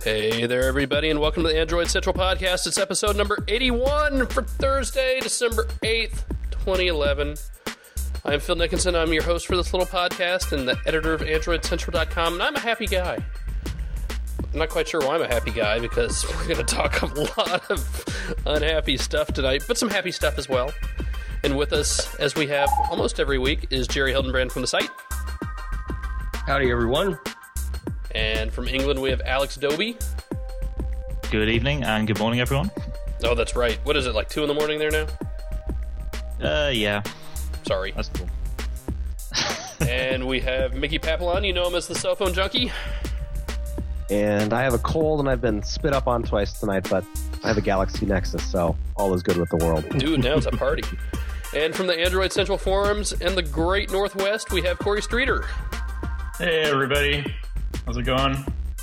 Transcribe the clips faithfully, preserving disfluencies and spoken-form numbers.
Hey there, everybody, and welcome to the Android Central Podcast. It's episode number eighty-one for Thursday, December eighth, twenty eleven. I'm Phil Nickinson. I'm your host for this little podcast and the editor of Android Central dot com, and I'm a happy guy. I'm not quite sure why I'm a happy guy, because we're going to talk a lot of unhappy stuff tonight, but some happy stuff as well. And with us, as we have almost every week, is Jerry Hildenbrand from the site. Howdy, everyone. And from England, we have Alex Doby. Good evening and good morning, everyone. Oh, that's right. What is it, like two in the morning there now? Uh, yeah. Sorry. That's cool. And we have Mickey Papillon. You know him as the cell phone junkie. And I have a cold and I've been spit up on twice tonight, but I have a Galaxy Nexus, so all is good with the world. Dude, now it's a party. And from the Android Central Forums and the Great Northwest, we have Corey Streeter. Hey, everybody. How's it going?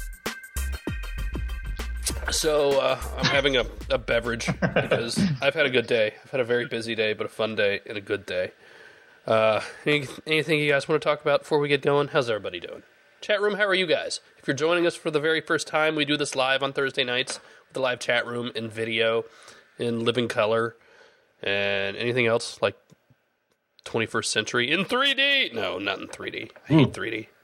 So, uh, I'm having a, a beverage because I've had a good day. I've had a very busy day, but a fun day and a good day. Uh, any, anything you guys want to talk about before we get going? How's everybody doing? Chat room, how are you guys? If you're joining us for the very first time, we do this live on Thursday nights with the live chat room in video, in living color, and anything else like twenty-first century in three D. No, not in three D. I hate mm. three D.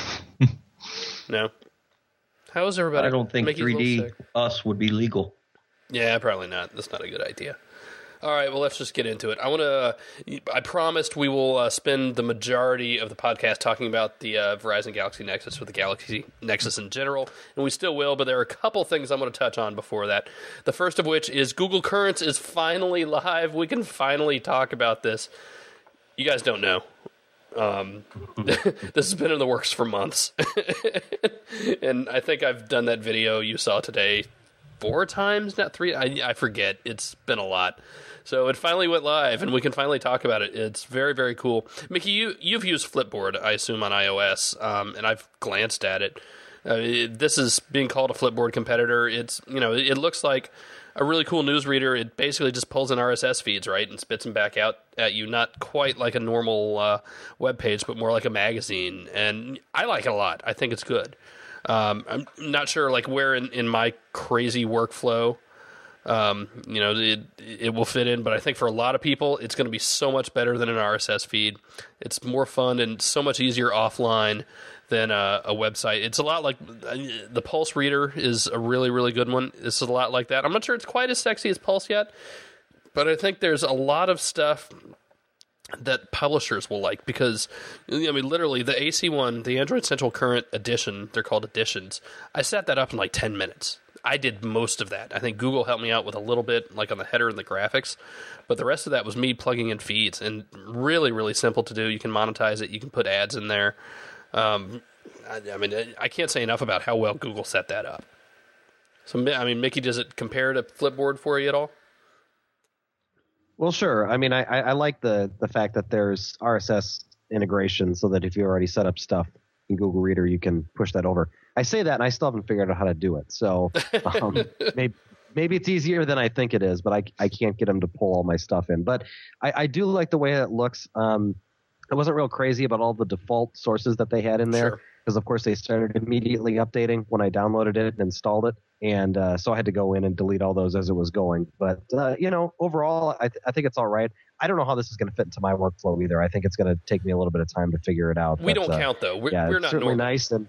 No. How is everybody? I don't think Mickey's three D us would be legal. Yeah, probably not. That's not a good idea. All right, well, let's just get into it. I want to. I promised we will uh, spend the majority of the podcast talking about the uh, Verizon Galaxy Nexus, with the Galaxy Nexus in general, and we still will. But there are a couple things I'm going to touch on before that. The first of which is Google Currents is finally live. We can finally talk about this. You guys don't know. Um, this has been in the works for months. And I think I've done that video you saw today four times, not three. I, I forget. It's been a lot. So it finally went live, and we can finally talk about it. It's very, very cool. Mickey, you, you've used Flipboard, I assume, on iOS, um, and I've glanced at it. Uh, it. This is being called a Flipboard competitor. It's, you know, it looks like a really cool newsreader. It basically just pulls in R S S feeds, right, and spits them back out at you. Not quite like a normal uh, web page, but more like a magazine. And I like it a lot. I think it's good. Um, I'm not sure like where in, in my crazy workflow, um, you know, it it will fit in. But I think for a lot of people, it's going to be so much better than an R S S feed. It's more fun and so much easier offline than a, a website. It's a lot like the Pulse Reader is a really, really good one. This is a lot like that. I'm not sure it's quite as sexy as Pulse yet, but I think there's a lot of stuff that publishers will like, because, I mean, literally, the A C one, the Android Central Current Edition, they're called editions, I set that up in like ten minutes. I did most of that. I think Google helped me out with a little bit, like on the header and the graphics, but the rest of that was me plugging in feeds, and really, really simple to do. You can monetize it. You can put ads in there. Um, I, I mean, I can't say enough about how well Google set that up. So, I mean, Mickey, does it compare to Flipboard for you at all? Well, sure. I mean, I, I like the, the fact that there's R S S integration, so that if you already set up stuff in Google Reader, you can push that over. I say that, and I still haven't figured out how to do it. So um, maybe, maybe it's easier than I think it is, but I, I can't get them to pull all my stuff in. But I, I do like the way it looks. Um, I wasn't real crazy about all the default sources that they had in there, because, of course, they started immediately updating when I downloaded it and installed it. And uh, so I had to go in and delete all those as it was going. But, uh, you know, overall, I, th- I think it's all right. I don't know how this is going to fit into my workflow either. I think it's going to take me a little bit of time to figure it out. We but, don't uh, count, though. We're, yeah, we're it's not certainly normal. Nice. And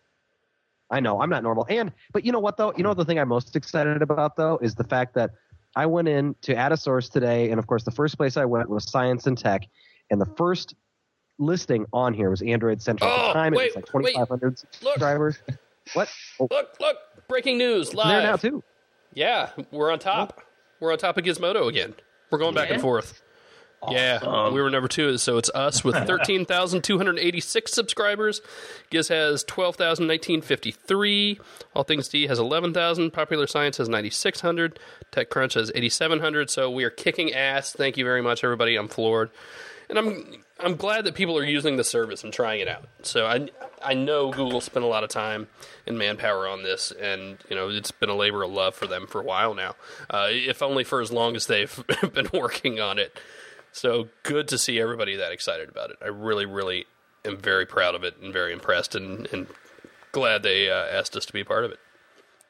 I know, I'm not normal. And But you know what, though? You know the thing I'm most excited about, though, is the fact that I went in to add a source today. And, of course, the first place I went was Science and Tech. And the first listing on here was Android Central. Oh, At the time, wait, it was like twenty-five hundred wait. subscribers. Look. What? Oh. Look, look. Breaking news, live. They're now, too. Yeah, we're on top. Oh. We're on top of Gizmodo again. We're going back Yeah? and forth. Awesome. Yeah, we were number two, so it's us with thirteen thousand two hundred eighty-six subscribers. Giz has twelve thousand one hundred fifty-three. All Things D has eleven thousand. Popular Science has ninety-six hundred. TechCrunch has eighty-seven hundred. So we are kicking ass. Thank you very much, everybody. I'm floored. And I'm I'm glad that people are using the service and trying it out. So I I know Google spent a lot of time and manpower on this, and you know it's been a labor of love for them for a while now, uh, if only for as long as they've been working on it. So good to see everybody that excited about it. I really, really am very proud of it and very impressed, and, and glad they uh, asked us to be part of it.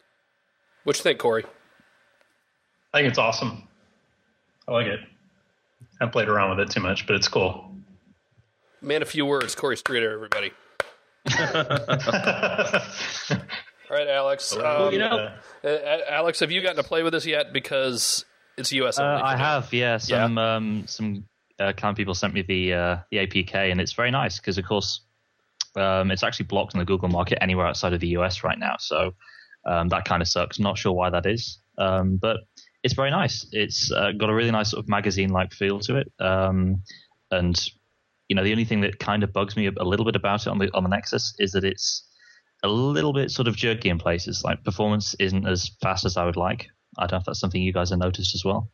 What you think, Corey? I think it's awesome. I like it. I haven't played around with it too much, but it's cool. Man, a few words. Corey Streeter, everybody. All right, Alex. Um, Well, you know, uh, Alex, have you gotten to play with this yet? Because it's U S Uh, only. I for now. have, yeah. Some um, some uh, client people sent me the uh, the A P K, and it's very nice because, of course, um, it's actually blocked in the Google market anywhere outside of the U S right now. So um, that kind of sucks. Not sure why that is, um, but it's very nice. It's uh, got a really nice sort of magazine-like feel to it, um, and you know, the only thing that kind of bugs me a, a little bit about it on the on the Nexus is that it's a little bit sort of jerky in places. Like performance isn't as fast as I would like. I don't know if that's something you guys have noticed as well.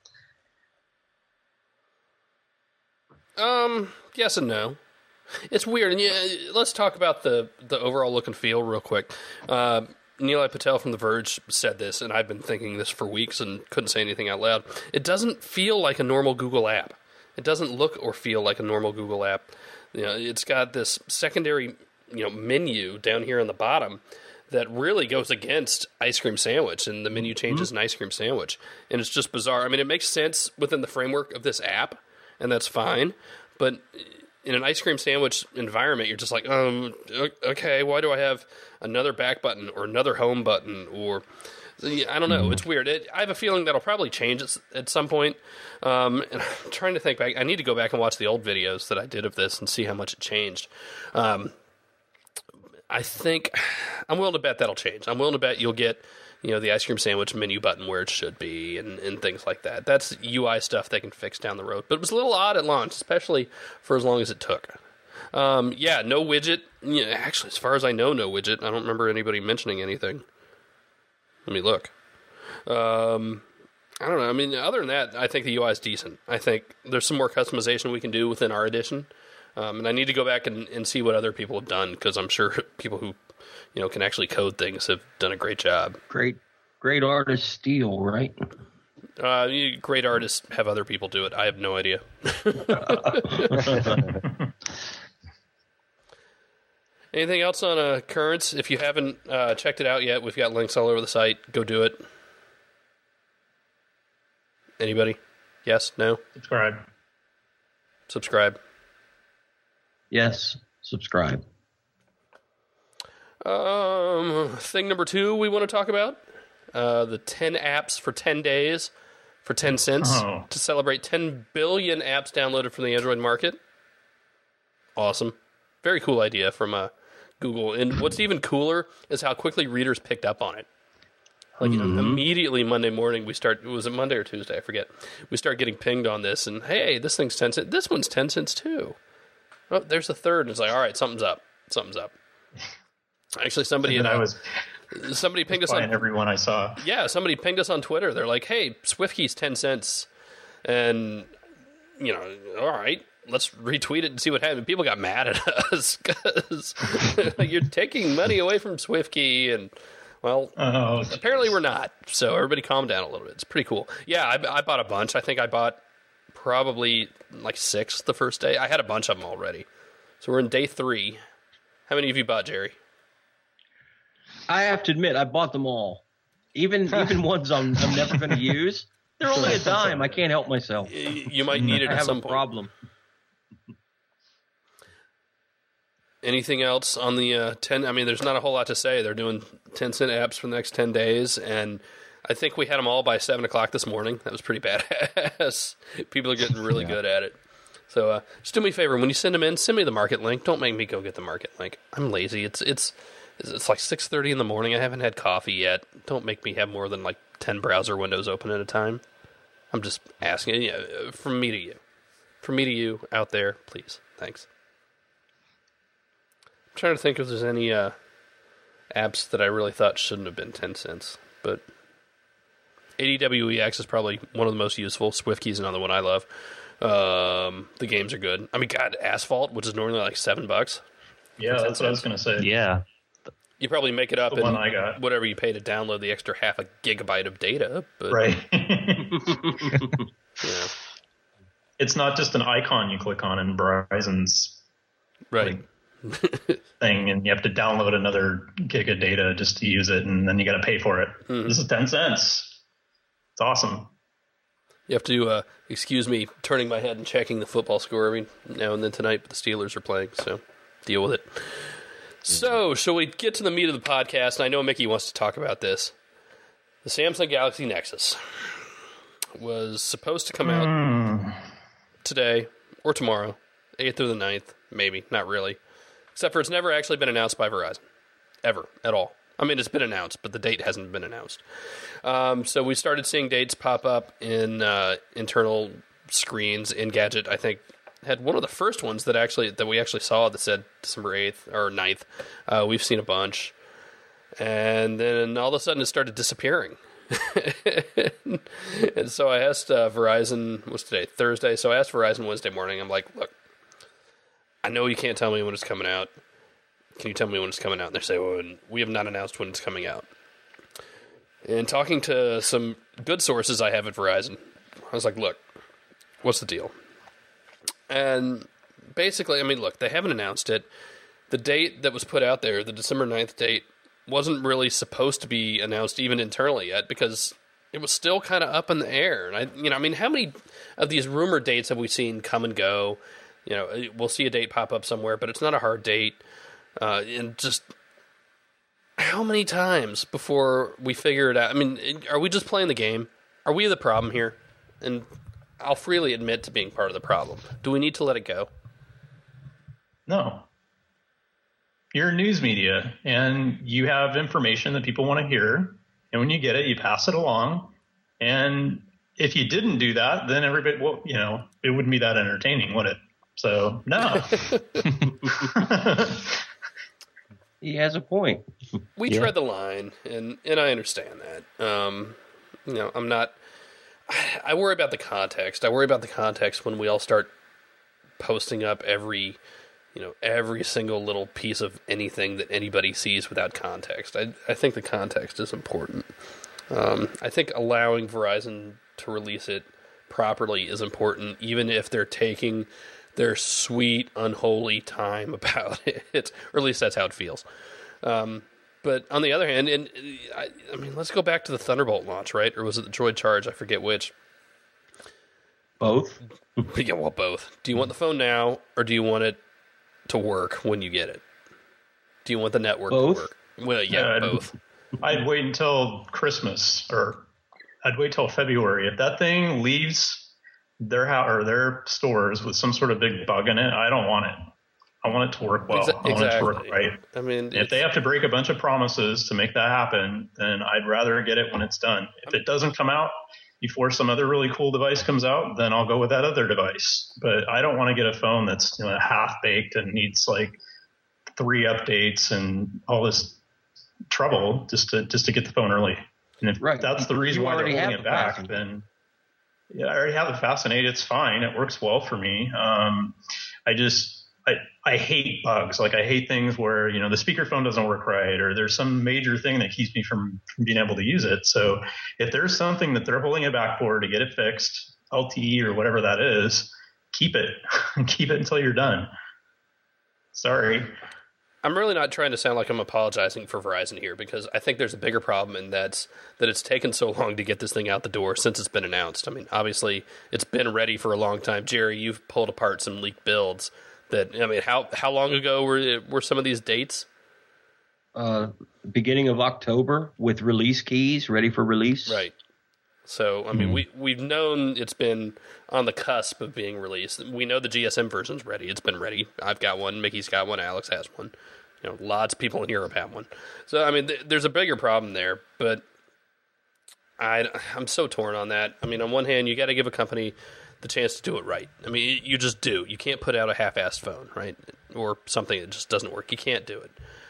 Um, yes and no. It's weird. And yeah, let's talk about the, the overall look and feel real quick. Uh, Nilay Patel from The Verge said this, and I've been thinking this for weeks and couldn't say anything out loud. It doesn't feel like a normal Google app. It doesn't look or feel like a normal Google app. You know, it's got this secondary, you know, menu down here on the bottom that really goes against Ice Cream Sandwich, and the menu changes mm-hmm. an Ice Cream Sandwich. And it's just bizarre. I mean, it makes sense within the framework of this app, and that's fine. But in an Ice Cream Sandwich environment, you're just like, um, okay, why do I have another back button or another home button? Or, I don't know. Mm-hmm. It's weird. It, I have a feeling that'll probably change at, at some point. Um, and I'm trying to think back. I need to go back and watch the old videos that I did of this and see how much it changed. Um, I think I'm willing to bet that'll change. I'm willing to bet you'll get, you know, the Ice Cream Sandwich menu button where it should be and, and things like that. That's U I stuff they can fix down the road. But it was a little odd at launch, especially for as long as it took. Um, yeah, no widget. Yeah, actually, as far as I know, no widget. I don't remember anybody mentioning anything. Let me look. Um, I don't know. I mean, other than that, I think the U I is decent. I think there's some more customization we can do within our edition. Um, and I need to go back and, and see what other people have done, because I'm sure people who, you know, can actually code things have done a great job. Great, great artists steal, right? Uh, you, great artists have other people do it. I have no idea. Anything else on uh, Currents? If you haven't uh, checked it out yet, we've got links all over the site. Go do it. Anybody? Yes? No? Subscribe. Subscribe. Yes, subscribe. Um, thing number two we want to talk about, uh, the ten apps for ten days for ten cents oh. to celebrate ten billion apps downloaded from the Android market. Awesome. Very cool idea from uh, Google. And what's even cooler is how quickly readers picked up on it. Like, you know, mm-hmm. immediately Monday morning, we start, was it Monday or Tuesday? I forget. We start getting pinged on this, and hey, this thing's ten cents. This one's ten cents too. Oh, there's a third. And it's like, all right, something's up. Something's up. Actually, somebody and in, I uh, was somebody pinged us on everyone I saw. Yeah, somebody pinged us on Twitter. They're like, "Hey, SwiftKey's ten cents," and you know, all right, let's retweet it and see what happens. People got mad at us because you're taking money away from SwiftKey, and well, oh, apparently we're not. So everybody, calm down a little bit. It's pretty cool. Yeah, I, I bought a bunch. I think I bought probably like six the first day. I had a bunch of them already. So we're in day three. How many of you bought, Jerry? I have to admit, I bought them all. Even even ones I'm, I'm never going to use. They're only a dime. I can't help myself. You might need it I at have some a point. problem. Anything else on the uh, ten? I mean, there's not a whole lot to say. They're doing ten cent apps for the next ten days, and I think we had them all by seven o'clock this morning. That was pretty badass. People are getting really yeah. good at it. So uh, just do me a favor. When you send them in, send me the market link. Don't make me go get the market link. I'm lazy. It's it's it's like six thirty in the morning. I haven't had coffee yet. Don't make me have more than like ten browser windows open at a time. I'm just asking. Yeah, from me to you. From me to you out there, please. Thanks. I'm trying to think if there's any uh, apps that I really thought shouldn't have been ten cents. But A D W E X is probably one of the most useful. SwiftKey is another one I love. Um, the games are good. I mean, God, Asphalt, which is normally like seven bucks. Yeah, that's what I was going to say. Yeah. You probably make it up the in one I got. Whatever you pay to download the extra half a gigabyte of data. But, right. Yeah. It's not just an icon you click on in Verizon's right. like, thing, and you have to download another gig of data just to use it, and then you got to pay for it. Mm-hmm. This is ten cents. It's awesome. You have to, uh, excuse me, turning my head and checking the football score every now and then tonight, but the Steelers are playing, so deal with it. So, shall we get to the meat of the podcast? And I know Mickey wants to talk about this. The Samsung Galaxy Nexus was supposed to come out mm. today or tomorrow, eighth or the ninth, maybe, not really. Except for it's never actually been announced by Verizon, ever, at all. I mean, it's been announced, but the date hasn't been announced. Um, so we started seeing dates pop up in uh, internal screens. Engadget, I think, had one of the first ones that actually that we actually saw that said December eighth or ninth. Uh, we've seen a bunch. And then all of a sudden it started disappearing. And so I asked uh, Verizon, what's today? Thursday. So I asked Verizon Wednesday morning. I'm like, look, I know you can't tell me when it's coming out. Can you tell me when it's coming out? And they say, well, we have not announced when it's coming out. And talking to some good sources I have at Verizon, I was like, look, what's the deal? And basically, I mean, look, they haven't announced it. The date that was put out there, the December ninth date, wasn't really supposed to be announced even internally yet because it was still kind of up in the air. And I, you know, I mean, how many of these rumored dates have we seen come and go? You know, we'll see a date pop up somewhere, but it's not a hard date. Uh, and just how many times before we figure it out? I mean, are we just playing the game? Are we the problem here? And I'll freely admit to being part of the problem. Do we need to let it go? No. You're news media, and you have information that people want to hear. And when you get it, you pass it along. And if you didn't do that, then everybody, well, you know, it wouldn't be that entertaining, would it? So, no. He has a point. We yeah. tread the line, and, and I understand that. Um, you know, I'm not... I worry about the context. I worry about the context when we all start posting up every... You know, every single little piece of anything that anybody sees without context. I, I think the context is important. Um, I think allowing Verizon to release it properly is important, even if they're taking their sweet, unholy time about it, or at least that's how it feels. Um, but on the other hand, and I, I mean, let's go back to the Thunderbolt launch, right? Or was it the Droid Charge? I forget which. Both? Yeah, well, both. Do you want the phone now, or do you want it to work when you get it? Do you want the network both? to work? Well, yeah, yeah both. I'd, I'd wait until Christmas, or I'd wait till February. If that thing leaves their house or their stores with some sort of big bug in it, I don't want it. I want it to work well. Exa- I want exactly. it to work right. I mean, if they have to break a bunch of promises to make that happen, then I'd rather get it when it's done. If it doesn't come out before some other really cool device comes out, then I'll go with that other device. But I don't want to get a phone that's, you know, half baked and needs like three updates and all this trouble just to just to get the phone early. And if right. that's the reason you why they're holding it back, Fascinate. then yeah, I already have the Fascinate. It's fine. It works well for me. Um, I just I, I hate bugs. Like I hate things where, you know, the speakerphone doesn't work right, or there's some major thing that keeps me from, from being able to use it. So if there's something that they're holding it back for to get it fixed, L T E or whatever that is, keep it. Keep it until you're done. Sorry. I'm really not trying to sound like I'm apologizing for Verizon here, because I think there's a bigger problem, and that's that it's taken so long to get this thing out the door since it's been announced. I mean, obviously, it's been ready for a long time. Jerry, you've pulled apart some leaked builds. That I mean, how how long ago were were some of these dates? Uh, beginning of October with release keys ready for release. Right. So I mean, mm-hmm. we we've known it's been on the cusp of being released. We know the G S M version's ready. It's been ready. I've got one. Mickey's got one. Alex has one. You know, lots of people in Europe have one. So I mean, th- there's a bigger problem there. But I I'm so torn on that. I mean, on one hand, you got to give a company the chance to do it right. I mean, you just do. You can't put out a half-assed phone, right? Or something that just doesn't work. You can't do it.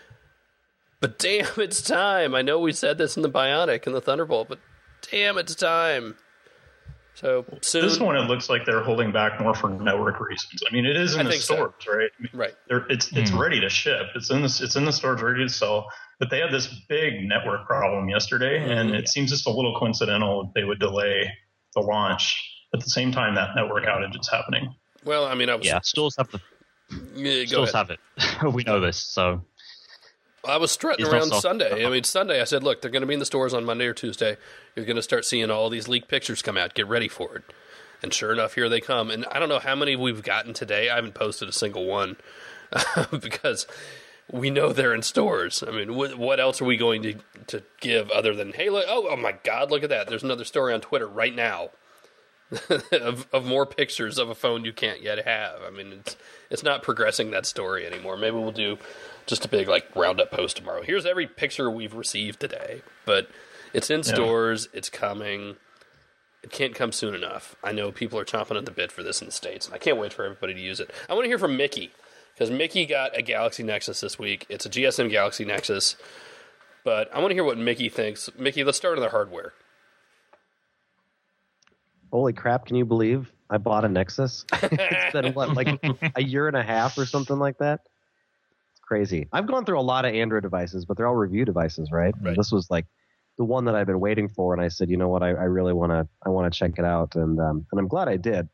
But damn, it's time. I know we said this in the Bionic and the Thunderbolt, but damn, it's time. So soon. This one, it looks like they're holding back more for network reasons. I mean, it is in I the think stores, so. right? I mean, right. It's it's mm. ready to ship. It's in the it's in the stores, ready to sell. But they had this big network problem yesterday, mm-hmm. and it seems just a little coincidental they would delay the launch at the same time that network outage is happening. Well, I mean, I was yeah, stores have the yeah, stores ahead. have it. we know this, so I was strutting He's not around soft. Sunday. I mean, Sunday, I said, look, they're going to be in the stores on Monday or Tuesday. You're going to start seeing all these leaked pictures come out. Get ready for it. And sure enough, here they come. And I don't know how many we've gotten today. I haven't posted a single one because we know they're in stores. I mean, what, what else are we going to, to give other than, hey, look, oh, oh, my God, look at that. There's another story on Twitter right now of, of more pictures of a phone you can't yet have. I mean, it's it's not progressing that story anymore. Maybe we'll do just a big like roundup post tomorrow. Here's every picture we've received today, but it's in Yeah. stores. It's coming. It can't come soon enough. I know people are chomping at the bit for this in the States, and I can't wait for everybody to use it. I want to hear from Mickey, because Mickey got a Galaxy Nexus this week. It's a G S M Galaxy Nexus, but I want to hear what Mickey thinks. Mickey, let's start on the hardware. Holy crap, can you believe I bought a Nexus? It's been, what, like a year and a half or something like that? It's crazy. I've gone through a lot of Android devices, but they're all review devices, right? Right. This was like the one that I've been waiting for, and I said, you know what, I, I really want to I want to check it out, and um, and I'm glad I did.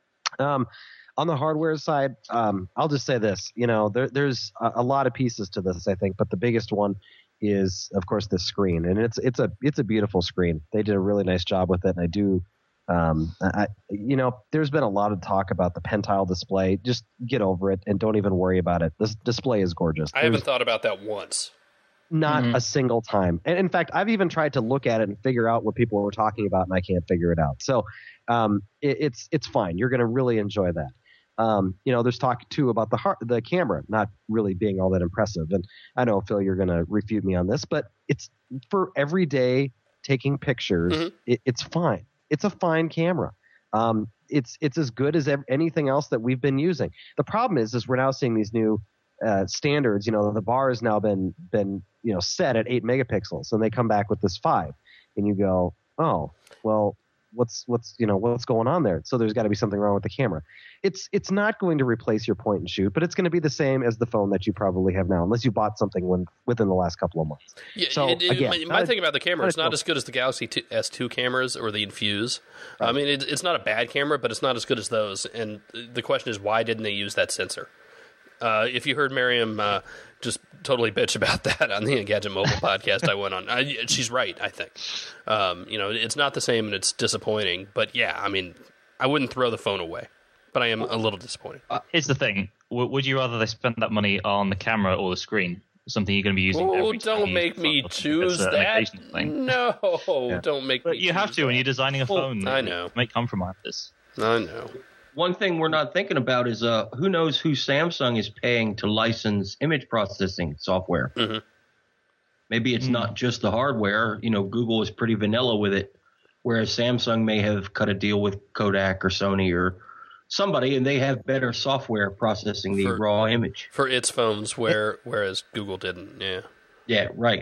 Um, on the hardware side, um, I'll just say this. You know, there, there's a, a lot of pieces to this, I think, but the biggest one is, of course, the screen, and it's it's a it's a beautiful screen. They did a really nice job with it, and I do. Um, I, you know, there's been a lot of talk about the Pentile display. Just get over it and don't even worry about it. This display is gorgeous. I There's haven't thought about that once. not Mhm. a single time. And in fact, I've even tried to look at it and figure out what people were talking about, and I can't figure it out. So um, it, it's it's fine. You're going to really enjoy that. Um, you know, there's talk too about the heart, the camera not really being all that impressive. And I know, Phil, you're going to refute me on this, but it's for everyday taking pictures. Mhm. It, it's fine. It's a fine camera. Um, it's it's as good as ev- anything else that we've been using. The problem is, is we're now seeing these new uh, standards. You know, the bar has now been been you know set at eight megapixels, and they come back with this five, and you go, oh, well, what's what's you know what's going on there? So there's got to be something wrong with the camera. It's it's not going to replace your point and shoot, but it's going to be the same as the phone that you probably have now, unless you bought something when, within the last couple of months. Yeah, So, it, it, again, my, not my a- thing about the camera, not a it's not trophy. as good as the Galaxy two, S two cameras or the Infuse. I mean, it, it's not a bad camera, but it's not as good as those. And the question is, why didn't they use that sensor? Uh, if you heard Miriam uh, just totally bitch about that on the Engadget Mobile podcast I went on, I, she's right, I think. Um, you know, it's not the same and it's disappointing. But yeah, I mean, I wouldn't throw the phone away. But I am a little disappointed. Here's the thing: w- would you rather they spend that money on the camera or the screen? Something you're going to be using. Oh, every time don't you make use me the phone. choose It's, uh, an that. occasional thing. No, don't make me But you have choose to when that. you're designing a Well, phone. I know. Make compromises. I know. One thing we're not thinking about is uh, who knows who Samsung is paying to license image processing software. Mhm. Maybe it's not just the hardware. You know, Google is pretty vanilla with it, whereas Samsung may have cut a deal with Kodak or Sony or somebody, and they have better software processing the For- raw image. For its phones, where whereas Google didn't. Yeah. Yeah, right.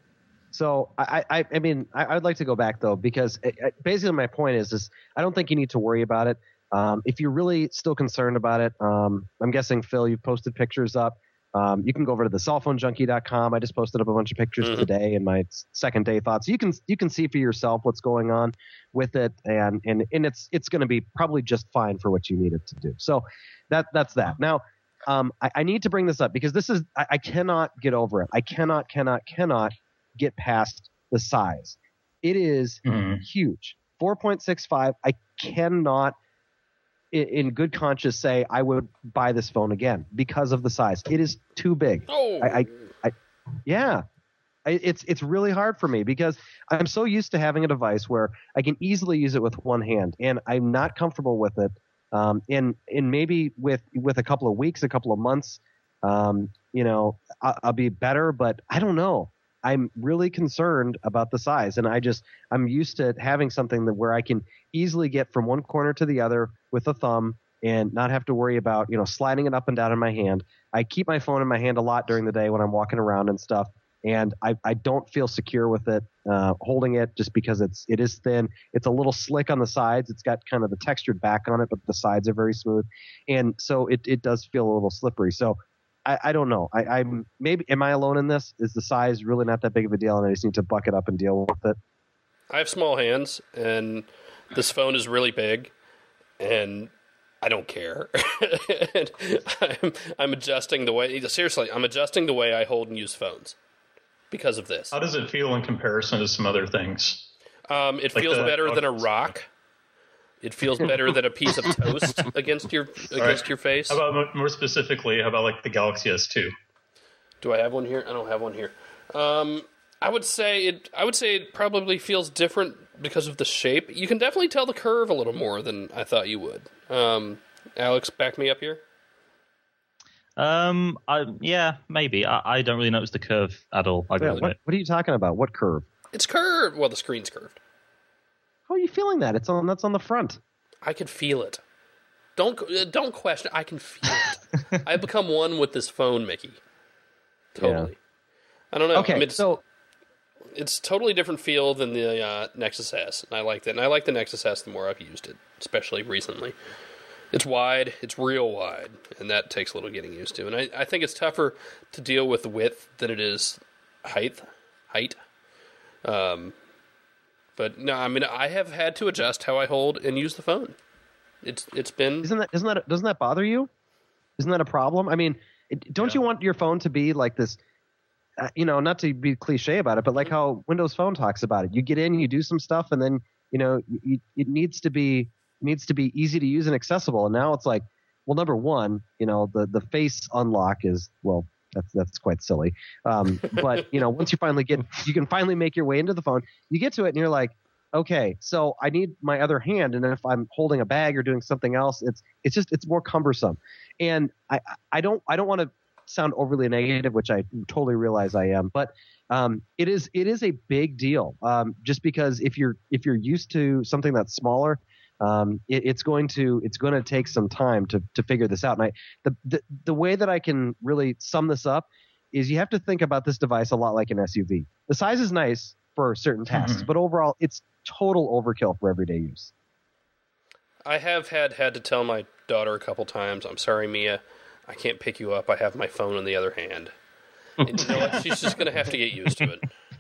So I, I, I mean, I, I'd like to go back though, because it, it- basically my point is, is I don't think you need to worry about it. Um, if you're really still concerned about it, um, I'm guessing Phil, you've posted pictures up. Um, you can go over to the cellphone junkie dot com. I just posted up a bunch of pictures Mhm. today in my second day thoughts. You can you can see for yourself what's going on with it, and and and it's it's going to be probably just fine for what you need it to do. So that that's that. Now, um, I, I need to bring this up because this is I, I cannot get over it. I cannot cannot cannot get past the size. It is Mhm. huge. four point six five. I cannot in, in good conscience say I would buy this phone again because of the size. It is too big. Oh. I, I, I yeah. I, it's it's really hard for me because I'm so used to having a device where I can easily use it with one hand, and I'm not comfortable with it. Um, and and maybe with with a couple of weeks, a couple of months, um, you know, I'll, I'll be better. But I don't know. I'm really concerned about the size, and I just I'm used to having something that where I can easily get from one corner to the other with a thumb and not have to worry about you know sliding it up and down in my hand. I keep my phone in my hand a lot during the day when I'm walking around and stuff, and I I don't feel secure with it uh, holding it just because it's it is thin. It's a little slick on the sides. It's got kind of the textured back on it, but the sides are very smooth, and so it it does feel a little slippery. So. I, I don't know. I, I'm maybe am I alone in this? Is the size really not that big of a deal, and I just need to buck it up and deal with it? I have small hands, and this phone is really big, and I don't care. And I'm, I'm adjusting the way, seriously, I'm adjusting the way I hold and use phones because of this. How does it feel in comparison to some other things? Um, it Like feels the- better than a rock. It feels better than a piece of toast against your against right. your face. How about mo- more specifically? How about like the Galaxy S two? Do I have one here? I don't have one here. Um, I would say it. I would say it probably feels different because of the shape. You can definitely tell the curve a little more than I thought you would. Um, Alex, back me up here. Um, I, yeah, maybe. I, I don't really notice the curve at all. I Yeah, gotta what, admit. what are you talking about? What curve? It's curved. Well, the screen's curved. How are you feeling that? It's on. That's on the front. I can feel it. Don't uh, don't question. I can feel it. I've become one with this phone, Mickey. Totally. Yeah. I don't know. Okay, I mean, it's, so it's totally different feel than the uh, Nexus S, and I like that. And I like the Nexus S the more I've used it, especially recently. It's wide. It's real wide, and that takes a little getting used to. And I, I think it's tougher to deal with width than it is height. Height. Um, but no, I mean, I have had to adjust how I hold and use the phone. It's it's been isn't that isn't that doesn't that bother you? Isn't that a problem? I mean, it, don't Yeah. you want your phone to be like this? Uh, you know, not to be cliche about it, but like how Windows Phone talks about it. You get in, you do some stuff, and then you know you, it needs to be it needs to be easy to use and accessible. And now it's like, well, number one, you know, the the face unlock is well. That's that's quite silly, um, but you know, once you finally get, you can finally make your way into the phone. You get to it, and you're like, okay, so I need my other hand, and then if I'm holding a bag or doing something else, it's it's just it's more cumbersome. And I I don't I don't want to sound overly negative, which I totally realize I am, but um, it is it is a big deal. Um, just because if you're if you're used to something that's smaller. Um, it, it's going to it's going to take some time to to figure this out. And I the, the the way that I can really sum this up is you have to think about this device a lot like an S U V. The size is nice for certain tasks, Mhm. but overall it's total overkill for everyday use. I have had had to tell my daughter a couple times, I'm sorry, Mia, I can't pick you up. I have my phone in the other hand. And you know what? She's just going to have to get used to it.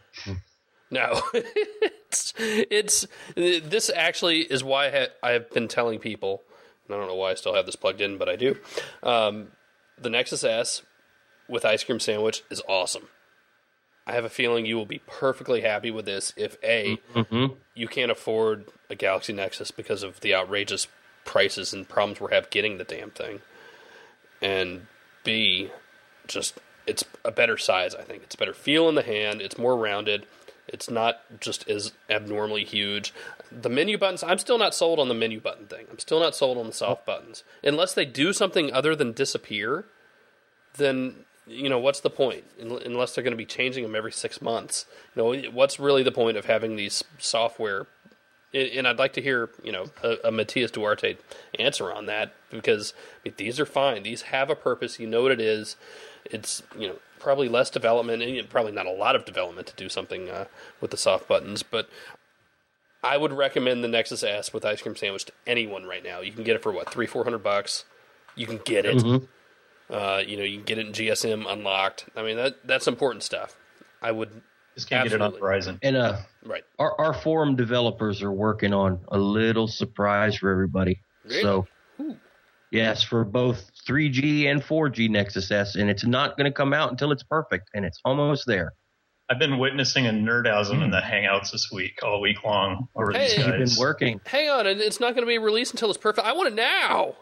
No. it's, it's this actually is why I, ha- I have been telling people, and I don't know why I still have this plugged in, but I do. Um, the Nexus S with Ice Cream Sandwich is awesome. I have a feeling you will be perfectly happy with this if A, Mm-hmm. you can't afford a Galaxy Nexus because of the outrageous prices and problems we have getting the damn thing, and B, just it's a better size. I think it's a better feel in the hand. It's more rounded. It's not just as abnormally huge. The menu buttons, I'm still not sold on the menu button thing. I'm still not sold on the soft buttons. Unless they do something other than disappear, then, you know, what's the point? Unless they're going to be changing them every six months. You know, what's really the point of having these software? And I'd like to hear, you know, a, a Matias Duarte answer on that, because I mean, these are fine. These have a purpose. You know what it is. It's, you know, probably less development, and probably not a lot of development to do something uh, with the soft buttons, but I would recommend the Nexus S with Ice Cream Sandwich to anyone right now. You can get it for, what, three, four hundred bucks? You can get it. Mm-hmm. Uh, you know, you can get it in G S M unlocked. I mean, that that's important stuff. I would Just can't absolutely. get it on Verizon. And uh, Right. our our forum developers are working on a little surprise for everybody. Really? So, Ooh. yes, for both three G and four G Nexus S, and it's not going to come out until it's perfect, and it's almost there. I've been witnessing a nerdasm in the Hangouts this week, all week long over Hey. these You've You've guys. been working. Hang on, and it's not going to be released until it's perfect. I want it now.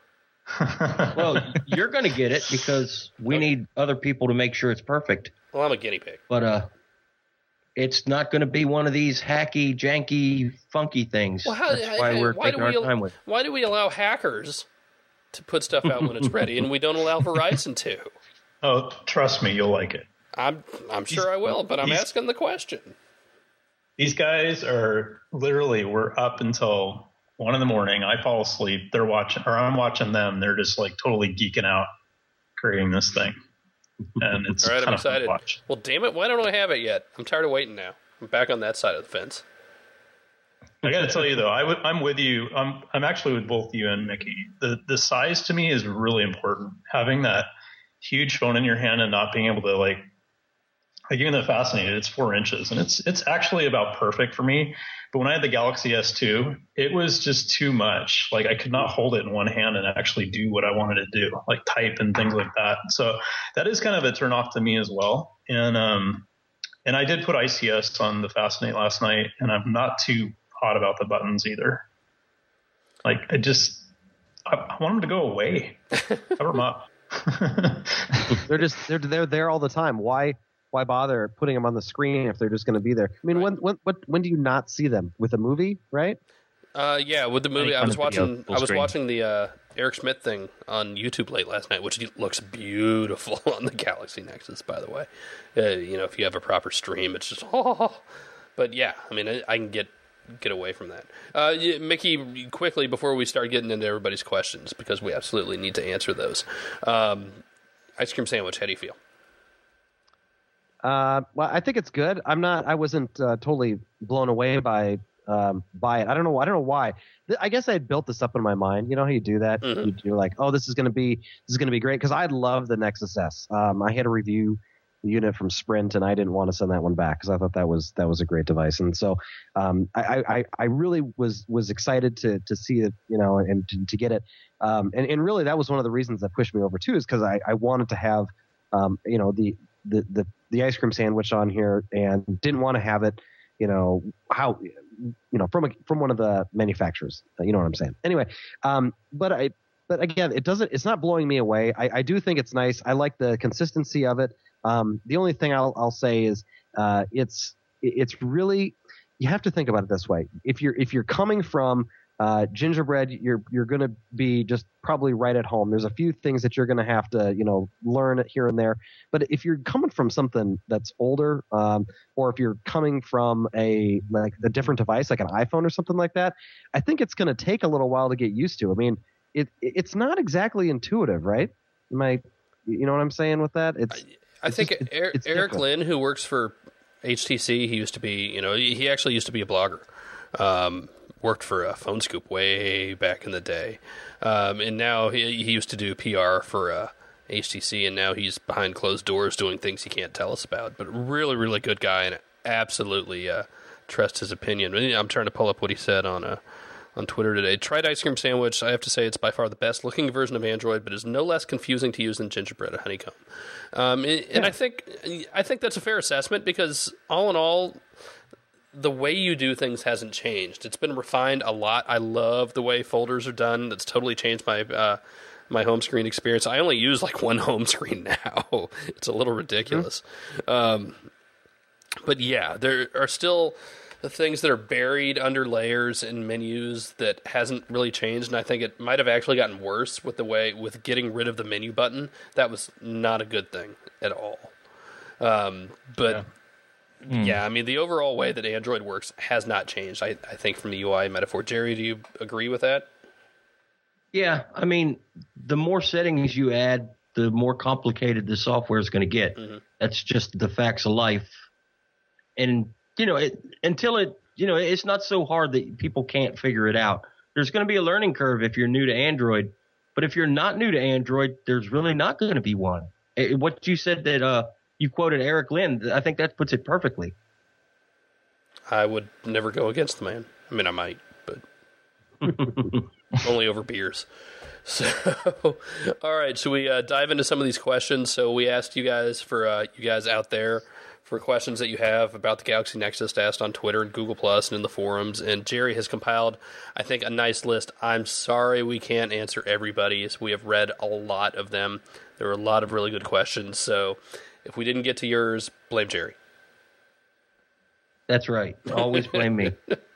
Well, you're going to get it because we need other people to make sure it's perfect. Well, I'm a guinea pig. But uh, it's not going to be one of these hacky, janky, funky things. Well, how, That's why we're why taking do our we time with it. why do we allow hackers to put stuff out when it's ready, and we don't allow Verizon to? Oh, trust me, you'll like it. I'm I'm sure I will, but I'm He's- asking the question. These guys are literally, we're up until one in the morning. I fall asleep. They're watching, or I'm watching them. They're just like totally geeking out creating this thing. And it's All right, I'm kind of fun to excited. watch. Well, damn it, why don't I have it yet? I'm tired of waiting now. I'm back on that side of the fence. I got to tell you though, I w- I'm with you. I'm I'm actually with both you and Mickey. The the size to me is really important. Having that huge phone in your hand and not being able to like Like even the Fascinated, it's four inches, and it's it's actually about perfect for me. But when I had the Galaxy S two, it was just too much. Like I could not hold it in one hand and actually do what I wanted to do, like type and things like that. So that is kind of a turn off to me as well. And um, and I did put I C S on the Fascinate last night, and I'm not too hot about the buttons either. Like I just I, I want them to go away. Cover them up. They're just they're they're there all the time. Why? Why bother putting them on the screen if they're just going to be there? I mean, Right. when when what when do you not see them with a movie, right? Uh, yeah, with the movie, Any I kind was of video, watching. full I was screen. watching the uh, Eric Schmidt thing on YouTube late last night, which looks beautiful on the Galaxy Nexus. By the way, uh, you know, if you have a proper stream, it's just oh. But yeah, I mean, I, I can get get away from that. Uh, yeah, Mickey, quickly before we start getting into everybody's questions, because we absolutely need to answer those. Um, ice cream sandwich. How do you feel? Uh, well, I think it's good. I'm not. I wasn't uh, totally blown away by um, by it. I don't know. I don't know why. Th- I guess I had built this up in my mind. You know how you do that? Mhm. You, you're like, oh, this is gonna be this is gonna be great because I love the Nexus S. Um, I had a review unit from Sprint, and I didn't want to send that one back because I thought that was that was a great device. And so um, I, I I really was was excited to to see it, you know, and to, to get it. Um, and and really that was one of the reasons that pushed me over too, is because I I wanted to have um, you know the the the the ice cream sandwich on here, and didn't want to have it, you know, how, you know, from a, from one of the manufacturers. You know what I'm saying? Anyway, um, but I, but again, it doesn't. It's not blowing me away. I, I do think it's nice. I like the consistency of it. Um, the only thing I'll I'll say is, uh, it's it's really, you have to think about it this way. If you're if you're coming from Uh, gingerbread, you're you're going to be just probably right at home. There's a few things that you're going to have to, you know, learn here and there. But if you're coming from something that's older, um, or if you're coming from a like a different device, like an iPhone or something like that, I think it's going to take a little while to get used to. I mean, it it's not exactly intuitive, right? Am I, you know what I'm saying with that? It's I it's think just- Er- it's Eric different. Lynn, who works for H T C, he used to be, you know, he actually used to be a blogger. Um, worked for uh, Phone Scoop way back in the day. Um, and now he, he used to do P R for uh, H T C, and now he's behind closed doors doing things he can't tell us about. But really, really good guy, and absolutely uh, trust his opinion. I'm trying to pull up what he said on uh, on Twitter today. Tried ice cream sandwich. I have to say it's by far the best looking version of Android, but is no less confusing to use than gingerbread or honeycomb. Um, and and Yeah. I think I think that's a fair assessment, because all in all, the way you do things hasn't changed. It's been refined a lot. I love the way folders are done. That's totally changed my uh, my home screen experience. I only use like one home screen now. It's a little ridiculous. Mm-hmm. Um, but yeah, there are still the things that are buried under layers and menus that hasn't really changed. And I think it might have actually gotten worse with the way, with getting rid of the menu button. That was not a good thing at all. Um, but Yeah. Yeah, I mean, the overall way that Android works has not changed, I, I think, from the U I metaphor. Jerry, do you agree with that? Yeah, I mean, the more settings you add, the more complicated the software is going to get. Mhm. That's just the facts of life. And, you know, it, until it, you know, it's not so hard that people can't figure it out. There's going to be a learning curve if you're new to Android. But if you're not new to Android, there's really not going to be one. Eh, What you said that uh, you quoted Eric Lynn, I think that puts it perfectly. I would never go against the man. I mean, I might, but only over beers. So, all right, so we uh, dive into some of these questions. So we asked you guys for uh, you guys out there for questions that you have about the Galaxy Nexus, asked on Twitter and Google Plus and in the forums. And Jerry has compiled, I think, a nice list. I'm sorry we can't answer everybody's. We have read a lot of them. There were a lot of really good questions. So if we didn't get to yours, blame Jerry. That's right. Always blame me.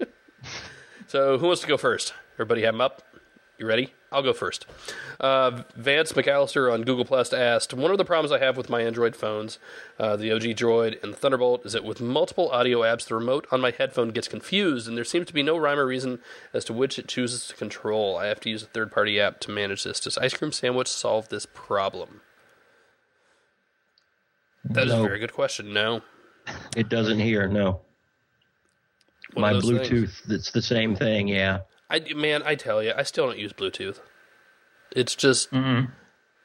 So who wants to go first? Everybody have them up? You ready? I'll go first. Uh, Vance McAllister on Google Plus asked, one of the problems I have with my Android phones, uh, the O G Droid and the Thunderbolt, is that with multiple audio apps, the remote on my headphone gets confused, and there seems to be no rhyme or reason as to which it chooses to control. I have to use a third-party app to manage this. Does Ice Cream Sandwich solve this problem? That is No. a very good question. No. It doesn't hear, no. One My of those Bluetooth, things. it's the same thing, yeah. I, man, I tell you, I still don't use Bluetooth. It's just, Mm-hmm.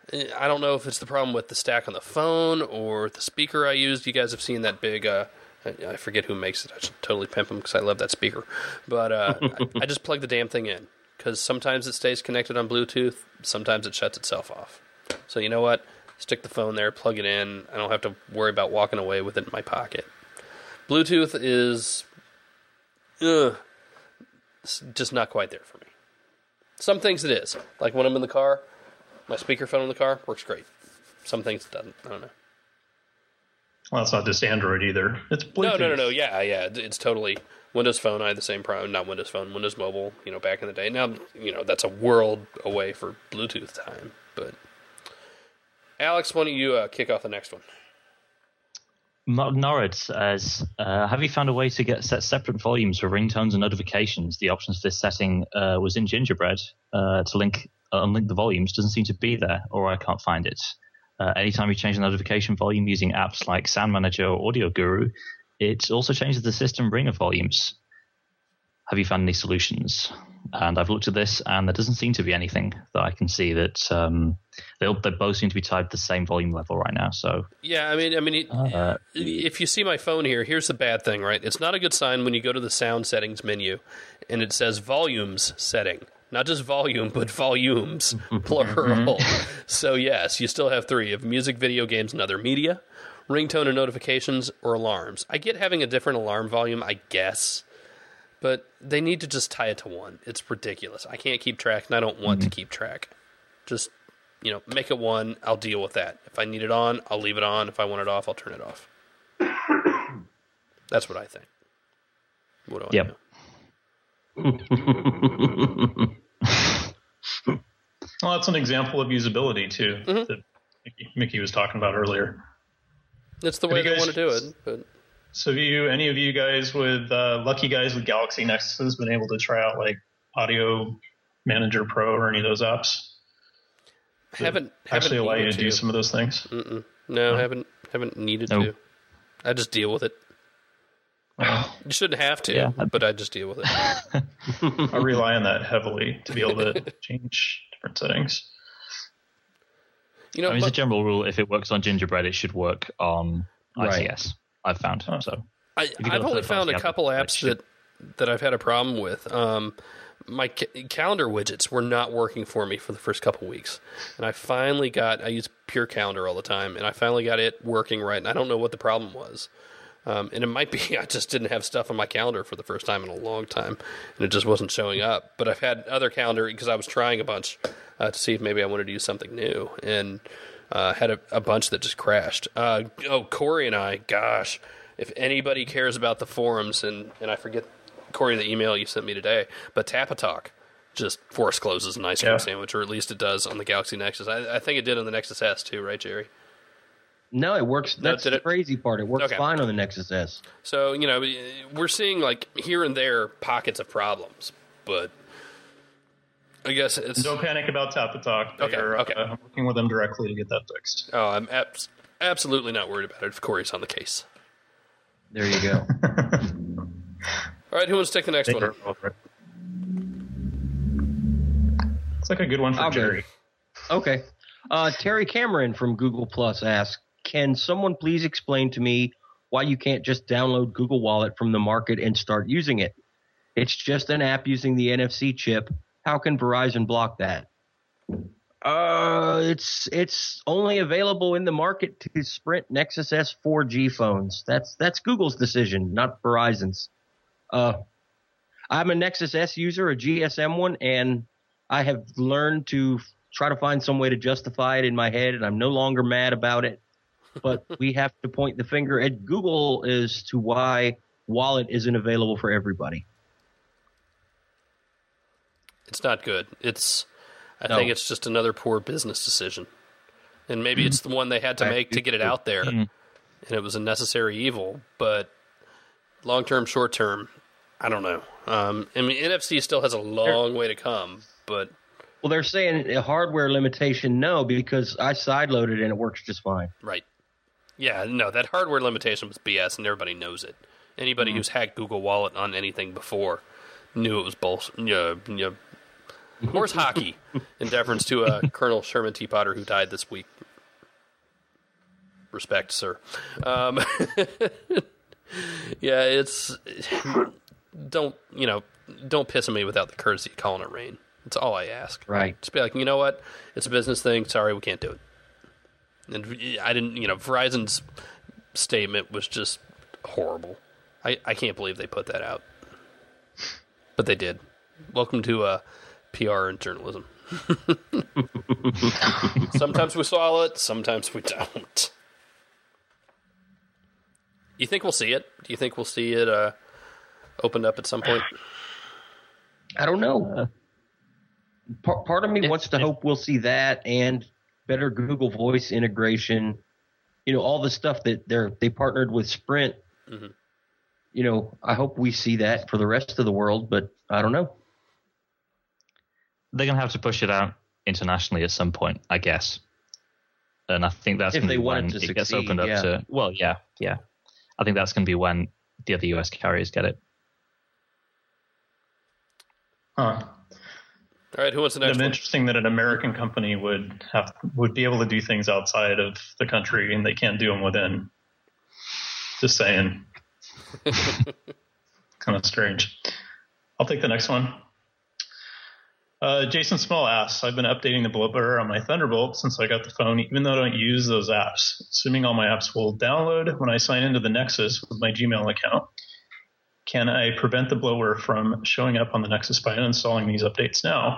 I don't know if it's the problem with the stack on the phone or the speaker I used. You guys have seen that big, uh, I forget who makes it. I should totally pimp them because I love that speaker. But uh, I, I just plug the damn thing in because sometimes it stays connected on Bluetooth. Sometimes it shuts itself off. So you know what? Stick the phone there, plug it in. I don't have to worry about walking away with it in my pocket. Bluetooth is uh, just not quite there for me. Some things it is. Like when I'm in the car, my speakerphone in the car works great. Some things it doesn't. I don't know. Well, it's not just Android either. It's Bluetooth. No, no, no, no. Yeah, yeah. It's totally Windows Phone. I had the same problem. Not Windows Phone, Windows Mobile. You know, back in the day. Now, you know, that's a world away for Bluetooth time. But Alex, why don't you uh, kick off the next one? Mark Norris says, uh, have you found a way to get set separate volumes for ringtones and notifications? The options for this setting uh, was in Gingerbread. Uh, to link uh, unlink the volumes doesn't seem to be there, or I can't find it. Uh, anytime you change the notification volume using apps like Sound Manager or Audio Guru, it also changes the system ringer volumes. Have you found any solutions? And I've looked at this, and there doesn't seem to be anything that I can see that um, they they both seem to be tied to the same volume level right now. So yeah, I mean, I mean, it, uh, if you see my phone here, here's the bad thing, right? It's not a good sign when you go to the sound settings menu, and it says volumes setting, not just volume, but volumes plural. So yes, you still have three: of music, video games, and other media, ringtone and notifications, or alarms. I get having a different alarm volume, I guess. But they need to just tie it to one. It's ridiculous. I can't keep track, and I don't want mm-hmm. to keep track. Just, you know, make it one. I'll deal with that. If I need it on, I'll leave it on. If I want it off, I'll turn it off. That's what I think. What do I yep. know? Well, that's an example of usability, too, mm-hmm. that Mickey, Mickey was talking about earlier. That's the way they want to do it, but... So have you, any of you guys with, uh, lucky guys with Galaxy Nexuses been able to try out like Audio Manager Pro or any of those apps? Haven't, actually haven't allow you to, to do some of those things? Mm-mm. No, no, haven't haven't needed nope. to. I just deal with it. Well, you shouldn't have to, yeah. but I just deal with it. I rely on that heavily to be able to change different settings. You know, I mean, but, as a general rule, if it works on Gingerbread, it should work on right. I C S. I've found. Oh. So I, I've only found a couple apps that, that I've had a problem with. Um, my ca- calendar widgets were not working for me for the first couple weeks. And I finally got, I use Pure Calendar all the time, and I finally got it working right. And I don't know what the problem was. Um, and it might be I just didn't have stuff on my calendar for the first time in a long time, and it just wasn't showing up. But I've had other calendar, because I was trying a bunch uh, to see if maybe I wanted to use something new. And uh, had a, a bunch that just crashed. Uh, oh, Corey and I, gosh. If anybody cares about the forums, and, and I forget, Corey, the email you sent me today, but Tapatalk just force closes an ice cream yeah. sandwich, or at least it does on the Galaxy Nexus. I, I think it did on the Nexus S too, right, Jerry? No, it works. That's no, the it? crazy part. It works okay. fine on the Nexus S. So, you know, we're seeing, like, here and there pockets of problems, but I guess it's... Don't panic about Tapatalk. Okay, are, okay. Uh, I'm working with them directly to get that fixed. Oh, I'm ab- absolutely not worried about it if Corey's on the case. There you go. All right, who wants to take the next one? It's like a good one for I'll Jerry. Go. Okay. Uh, Terry Cameron from Google Plus asks, can someone please explain to me why you can't just download Google Wallet from the market and start using it? It's just an app using the N F C chip. How can Verizon block that? Uh, it's it's only available in the market to Sprint Nexus S four G phones. That's that's Google's decision, not Verizon's. Uh, I'm a Nexus S user, a G S M one, and I have learned to try to find some way to justify it in my head, and I'm no longer mad about it. But we have to point the finger at Google as to why Wallet isn't available for everybody. It's not good. It's I no. think it's just another poor business decision. And maybe mm-hmm. it's the one they had to make to get it out there, mm-hmm. and it was a necessary evil. But long-term, short-term, I don't know. Um, I mean, N F C still has a long They're, way to come, but... Well, they're saying a hardware limitation, no, because I sideloaded and it works just fine. Right. Yeah, no, that hardware limitation was B S, and everybody knows it. Anybody mm-hmm. who's hacked Google Wallet on anything before knew it was bullshit. Yeah, yeah. Horse hockey, in deference to uh, Colonel Sherman T. Potter, who died this week. Respect, sir. Um, yeah, it's don't you know? Don't piss on me without the courtesy of calling it rain. That's all I ask. Right. Just be like, you know what? It's a business thing. Sorry, we can't do it. And I didn't. You know, Verizon's statement was just horrible. I, I can't believe they put that out, but they did. Welcome to uh, P R and journalism. Sometimes we swallow it, sometimes we don't. You think we'll see it? Do you think we'll see it uh, opened up at some point? I don't know. Part, part of me If- wants to if- hope we'll see that and better Google Voice integration. You know, all the stuff that they're they partnered with Sprint. Mhm. You know, I hope we see that for the rest of the world, but I don't know. They're going to have to push it out internationally at some point, I guess. And I think that's If going to they be want when it to it gets succeed, opened up yeah. to. Well, yeah, yeah. I think that's going to be when the other U S carriers get it. Huh. All right, who wants the next It's one? interesting that an American company would have would be able to do things outside of the country and they can't do them within. Just saying. Kind of strange. I'll take the next one. Uh, Jason Small asks, I've been updating the bloatware on my Thunderbolt since I got the phone, even though I don't use those apps. Assuming all my apps will download when I sign into the Nexus with my Gmail account, can I prevent the bloatware from showing up on the Nexus by uninstalling these updates now?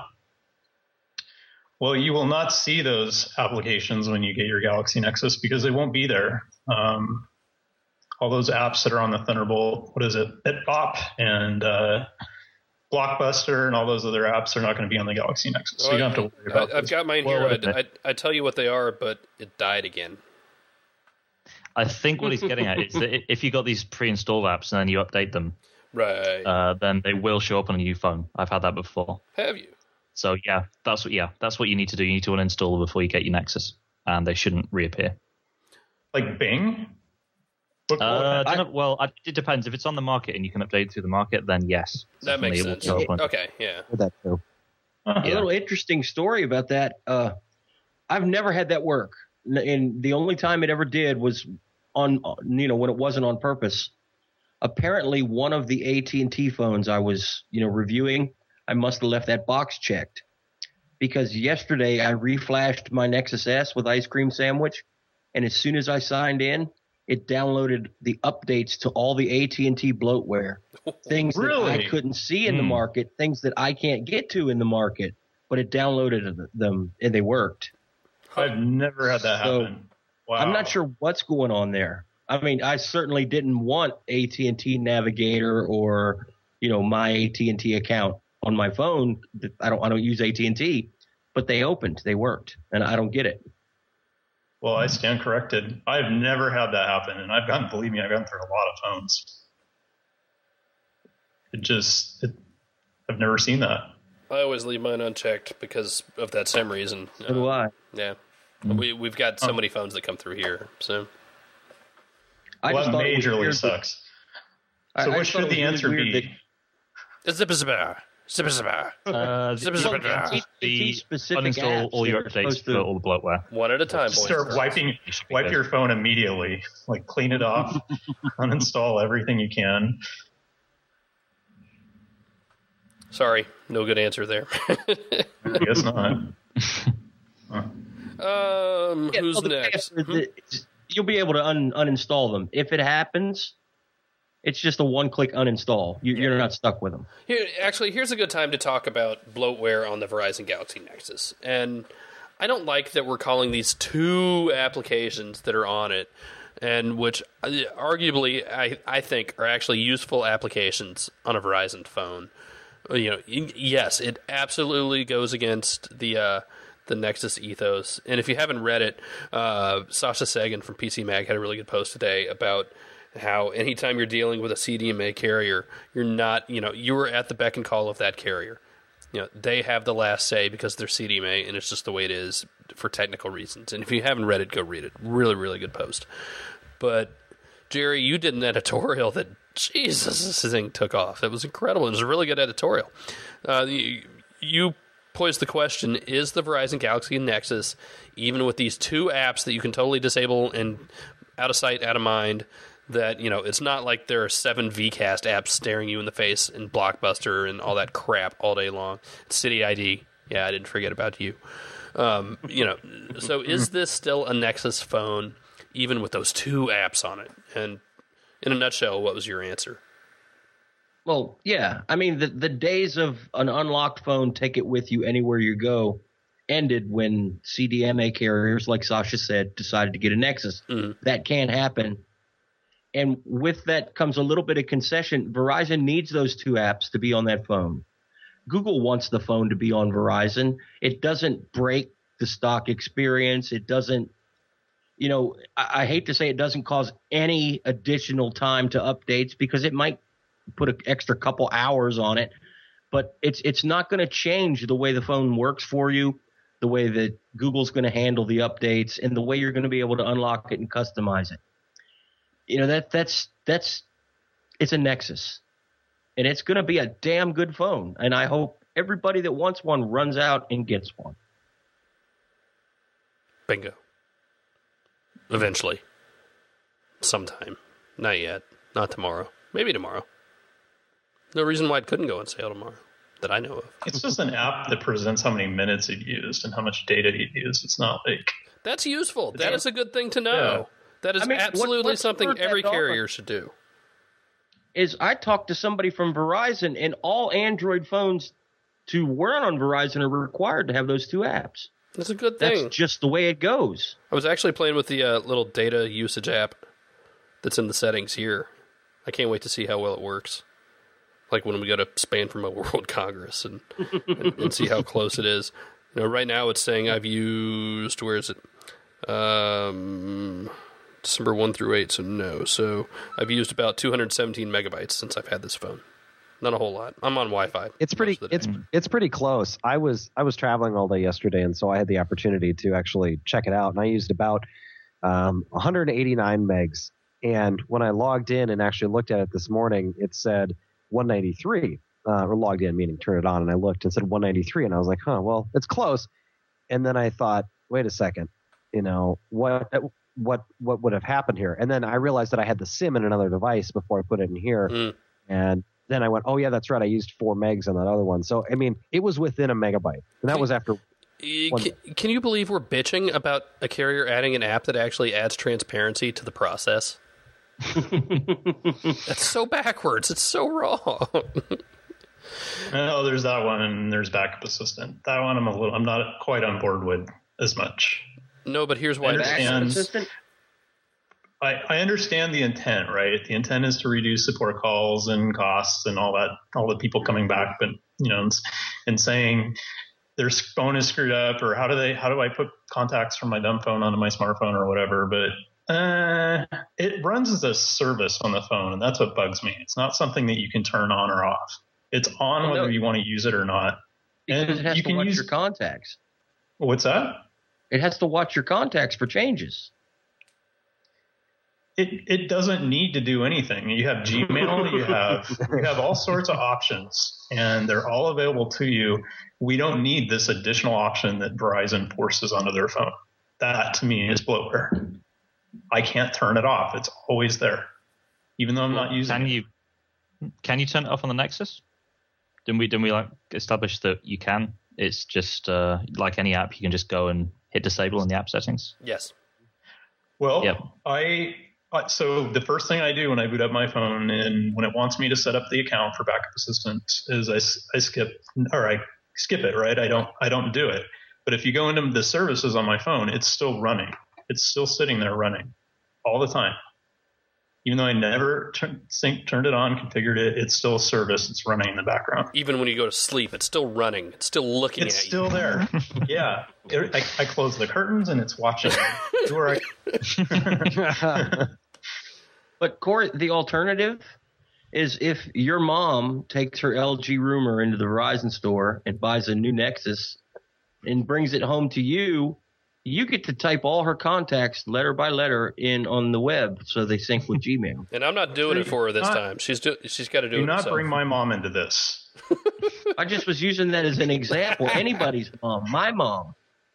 Well, you will not see those applications when you get your Galaxy Nexus because they won't be there. Um, all those apps that are on the Thunderbolt, what is it, BitBop and uh, Blockbuster and all those other apps are not going to be on the Galaxy Nexus. So you don't have to worry about I, I've those. got mine Well, here. wait a I, I, I tell you what they are, but it died again. I think what he's getting at is that if you got these pre-installed apps and then you update them, Right. uh, then they will show up on a new phone. I've had that before. Have you? So yeah, that's what yeah, that's what you need to do. You need to uninstall before you get your Nexus, and they shouldn't reappear. Like Bing? What- Uh, I- don't know- well, I- it depends. If it's on the market and you can updade through the market, then yes, That makes definitely it sense. will show up on- Okay, yeah. With that too. Uh, A little interesting story about that. Uh, I've never had that work, N- and the only time it ever did was on, you know, when it wasn't on purpose. Apparently, one of the A T and T phones I was, you know, reviewing, I must have left that box checked because yesterday I reflashed my Nexus S with Ice Cream Sandwich, and as soon as I signed in, it downloaded the updates to all the A T and T bloatware. Things that Really? I couldn't see in the Hmm. market, things that I can't get to in the market, but it downloaded them and they worked. I've never had that So, happen. Wow. I'm not sure what's going on there. I mean, I certainly didn't want A T and T Navigator or, you know, my A T and T account on my phone. I don't I don't use A T and T, but they opened, they worked, and I don't get it. Well, I stand corrected. I've never had that happen, and I've gotten, believe me, I've gone through a lot of phones. It just, it, I've never seen that. I always leave mine unchecked because of that same reason. So do Uh, I. Yeah. We, we've got so many phones that come through here, so... I well, just that thought it was majorly weird that- sucks. I- So I what just thought should it the was answer really weird be? Zip zip zip zip Uh, Zip, the- zip, the- zip, the specific uninstall apps all your that are updates supposed to- for all the bloatware. One at a time, Just boys. start wiping, You should be wipe good. your phone immediately. Like clean it off, uninstall everything you can. Sorry, no good answer there. I guess not. um, Yeah, who's well, the next? answer is that you'll be able to un- uninstall them. If it happens, it's just a one-click uninstall. You, You're not stuck with them. Here, actually, here's a good time to talk about bloatware on the Verizon Galaxy Nexus. And I don't like that we're calling these two applications that are on it, and which uh, arguably I, I think are actually useful applications on a Verizon phone. You know, y- yes, it absolutely goes against the uh, the Nexus ethos. And if you haven't read it, uh, Sasha Sagan from P C Mag had a really good post today about how anytime you're dealing with a C D M A carrier, you're not, you know, you're at the beck and call of that carrier. You know, they have the last say because they're C D M A, and it's just the way it is for technical reasons. And if you haven't read it, go read it. Really, really good post. But Jerry, you did an editorial that, Jesus, this thing took off. It was incredible. It was a really good editorial. Uh, you, you posed the question, is the Verizon Galaxy Nexus, even with these two apps that you can totally disable and out of sight, out of mind, that, you know, it's not like there are seven Vcast apps staring you in the face and Blockbuster and all that crap all day long. City I D. Yeah, I didn't forget about you. Um, you know, so is this still a Nexus phone, even with those two apps on it? And in a nutshell, what was your answer? Well, yeah. I mean, the, the days of an unlocked phone, take it with you anywhere you go, ended when C D M A carriers, like Sasha said, decided to get a Nexus. Mm-hmm. That can happen. And with that comes a little bit of concession. Verizon needs those two apps to be on that phone. Google wants the phone to be on Verizon. It doesn't break the stock experience. It doesn't, you know, I, I hate to say it doesn't cause any additional time to updates because it might put an extra couple hours on it, but it's it's not going to change the way the phone works for you, the way that Google's going to handle the updates, and the way you're going to be able to unlock it and customize it. You know, that that's that's it's a Nexus. And it's going to be a damn good phone. And I hope everybody that wants one runs out and gets one. Bingo. Eventually. Sometime. Not yet. Not tomorrow. Maybe tomorrow. No reason why it couldn't go on sale tomorrow that I know of. It's just an app that presents how many minutes you've used and how much data you've used. It's not like... That's useful. That is a good thing to know. Yeah. That is I mean, absolutely what, something every carrier offer? should do. Is I talked to somebody from Verizon, and all Android phones to run on Verizon are required to have those two apps. That's a good thing. That's just the way it goes. I was actually playing with the uh, little data usage app that's in the settings here. I can't wait to see how well it works. Like when we go to Spain for Mobile World Congress and, and, and see how close it is. You know, right now it's saying I've used, where is it? Um... December first through eight, so no. So I've used about two hundred seventeen megabytes since I've had this phone. Not a whole lot. I'm on Wi-Fi. It's pretty. It's it's pretty close. I was I was traveling all day yesterday, and so I had the opportunity to actually check it out. And I used about um, one hundred eighty-nine megs. And when I logged in and actually looked at it this morning, it said one ninety-three. Uh, or logged in, meaning turn it on, and I looked and said one ninety-three, and I was like, huh, well, it's close. And then I thought, wait a second, you know what? what what would have happened here. And then I realized that I had the SIM in another device before I put it in here. Mm. And then I went, oh, yeah, that's right. I used four megs on that other one. So, I mean, it was within a megabyte. And that can, was after. Can, can you believe we're bitching about a carrier adding an app that actually adds transparency to the process? That's so backwards. It's so wrong. Oh, there's that one, and there's Backup Assistant. That one I'm a little, I'm not quite on board with as much. No, but here's why. I, I, I understand the intent, right? The intent is to reduce support calls and costs and all that, all the people coming back, but you know, and, and saying their phone is screwed up, or how do they, how do I put contacts from my dumb phone onto my smartphone or whatever? But uh, it runs as a service on the phone, and that's what bugs me. It's not something that you can turn on or off. It's on oh, whether no. you want to use it or not. Because and it has you to can watch use your contacts. What's that? It has to watch your contacts for changes. It it doesn't need to do anything. You have Gmail, you have you have all sorts of options, and they're all available to you. We don't need this additional option that Verizon forces onto their phone. That to me is bloatware. I can't turn it off. It's always there, even though I'm not using can it. You, can you turn it off on the Nexus? Didn't we, didn't we like establish that you can? It's just uh, like any app, you can just go and hit disable in the app settings. Yes. Well, yep. I so the first thing I do when I boot up my phone and when it wants me to set up the account for Backup Assistant is I, I skip or I skip it, right? I don't I don't do it. But if you go into the services on my phone, it's still running. It's still sitting there running all the time. Even though I never turn, sync, turned it on, configured it, it's still a service. It's running in the background. Even when you go to sleep, it's still running. It's still looking it's at you. It's still there. Yeah. It, I, I close the curtains and it's watching. I... But, Corey, the alternative is if your mom takes her L G Roomer into the Verizon store and buys a new Nexus and brings it home to you, you get to type all her contacts letter by letter in on the web so they sync with Gmail. And I'm not doing it for her this not, time. She's do, she's got to do, do it not herself. Bring my mom into this. I just was using that as an example. Anybody's mom, my mom.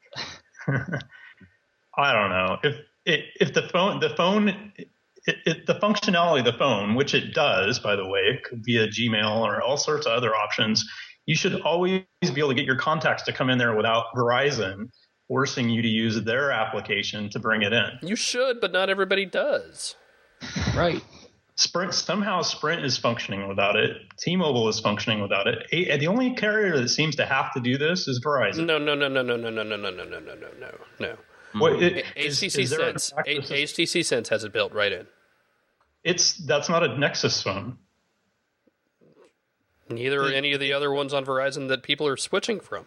I don't know if it, if the phone the phone it, it, the functionality of the phone, which it does, by the way, it could be a Gmail or all sorts of other options. You should always be able to get your contacts to come in there without Verizon forcing you to use their application to bring it in. You should, but not everybody does. Right. Sprint somehow Sprint is functioning without it. T-Mobile is functioning without it. A, the only carrier that seems to have to do this is Verizon. No, no, no, no, no, no, no, no, no, no, no, no, no, no. What, it, H T is, C is there Sense. a- H T C Sense has it built right in. It's that's not a Nexus phone. Neither are any of the other ones on Verizon that people are switching from.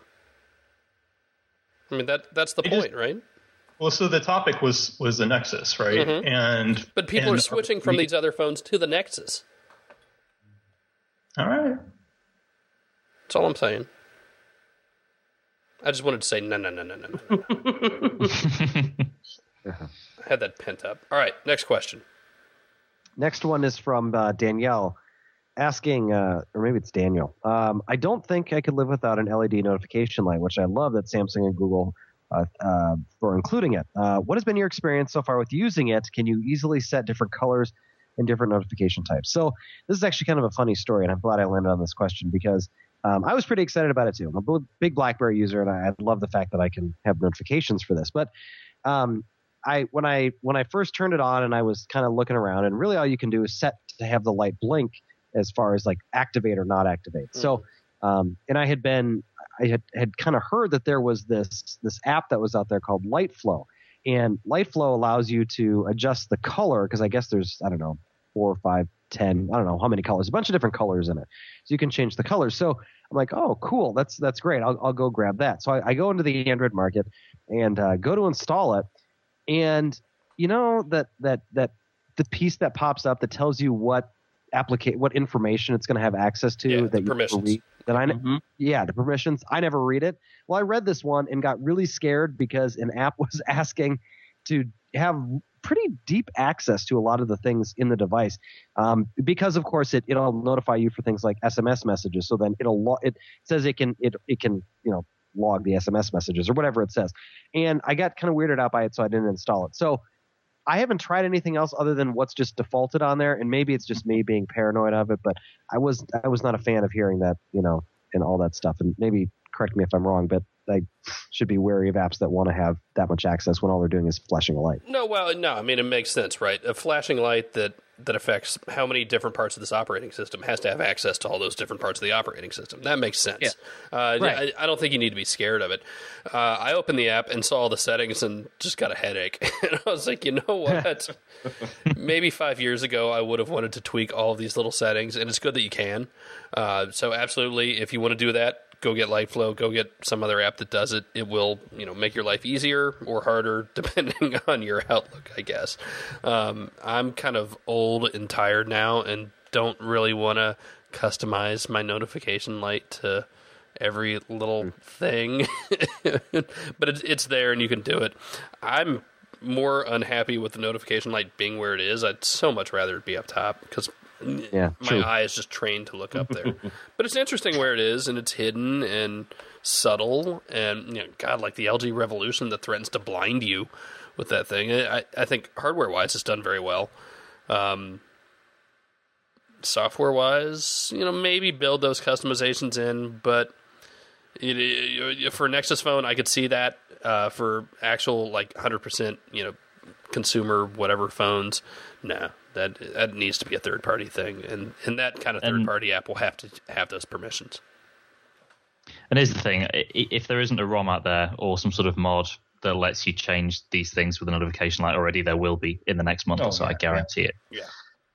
I mean, that that's the It point, is- right? Well, so the topic was was the Nexus, right? Mhm. And But people and are switching from we- these other phones to the Nexus. All right. That's all I'm saying. I just wanted to say no, no, no, no, no, no. I had that pent up. All right, next question. Next one is from uh, Danielle, asking, uh, or maybe it's Daniel. Um, I don't think I could live without an L E D notification light, which I love that Samsung and Google uh, uh, for including it. Uh, what has been your experience so far with using it? Can you easily set different colors and different notification types? So this is actually kind of a funny story, and I'm glad I landed on this question because um, I was pretty excited about it too. I'm a bl- big BlackBerry user, and I, I love the fact that I can have notifications for this. But um, I when I when I first turned it on and I was kind of looking around, and really all you can do is set to have the light blink as far as like activate or not activate. Mm. So, um, and I had been I had had kind of heard that there was this this app that was out there called LightFlow, and LightFlow allows you to adjust the color because I guess there's I don't know four or five, ten, I don't know how many colors, a bunch of different colors in it, so you can change the colors. So I'm like, oh, cool, that's that's great. I'll I'll go grab that. So I, I go into the Android market and uh, go to install it. And you know that that that the piece that pops up that tells you what applicate what information it's going to have access to Yeah, that the you permissions. read, that I Mhm. yeah the permissions I never read it. Well, I read this one and got really scared because an app was asking to have pretty deep access to a lot of the things in the device um, because of course it it'll notify you for things like S M S messages. So then it'll lo- it says it can it it can you know log the S M S messages or whatever it says. And I got kind of weirded out by it, so I didn't install it. So I haven't tried anything else other than what's just defaulted on there, and maybe it's just me being paranoid of it, but I was I was not a fan of hearing that, you know, and all that stuff. And maybe correct me if I'm wrong, but I should be wary of apps that want to have that much access when all they're doing is flashing a light. No, well, no, I mean, it makes sense, right? A flashing light that, that affects how many different parts of this operating system has to have access to all those different parts of the operating system. That makes sense. Yeah. Uh, Right. I, I don't think you need to be scared of it. Uh, I opened the app and saw all the settings and just got a headache. And I was like, you know what? Maybe five years ago, I would have wanted to tweak all of these little settings, and it's good that you can. Uh, so absolutely, if you want to do that, go get LightFlow, go get some other app that does it. It will, you know, make your life easier or harder depending on your outlook, I guess. Um, I'm kind of old and tired now and don't really want to customize my notification light to every little thing. But it's, it's there and you can do it. I'm more unhappy with the notification light being where it is. I'd so much rather it be up top because Yeah, my true. eye is just trained to look up there. But it's interesting where it is, and it's hidden and subtle. And, you know, God, like the L G Revolution that threatens to blind you with that thing. I, I think hardware-wise, it's done very well. Um, software-wise, you know, maybe build those customizations in, but it, it, for Nexus phone, I could see that. Uh, for actual, like, one hundred percent, you know, consumer whatever phones, no. That that needs to be a third party thing, and and that kind of third And- party app will have to have those permissions. And here's the thing: i- if there isn't a ROM out there or some sort of mod that lets you change these things with a notification light already, there will be in the next month Oh, or so. yeah, I guarantee it. Yeah,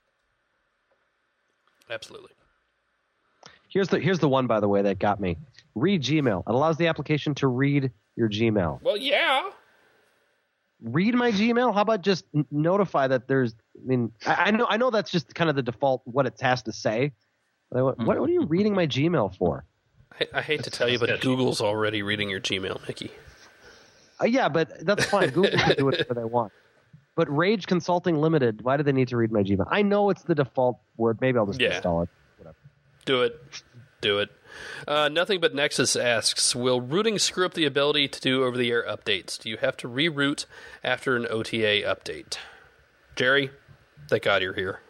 absolutely. Here's the here's the one, by the way, that got me. Read Gmail. It allows the application to read your Gmail. Well, yeah, Read my Gmail? How about just n- notify that there's? I mean, I, I know I know that's just kind of the default what it has to say. But I, what, what are you reading my Gmail for? I, I hate to tell you, but Google's already reading your Gmail, Mickey. Uh, yeah, but that's fine. Google can do whatever they want. But Rage Consulting Limited, why do they need to read my Gmail? I know it's the default word. Maybe I'll just Yeah. install it. Do it. do it. Uh, Nothing But Nexus asks, will rooting screw up the ability to do over-the-air updates? Do you have to reroute after an O T A update? Jerry, thank God you're here.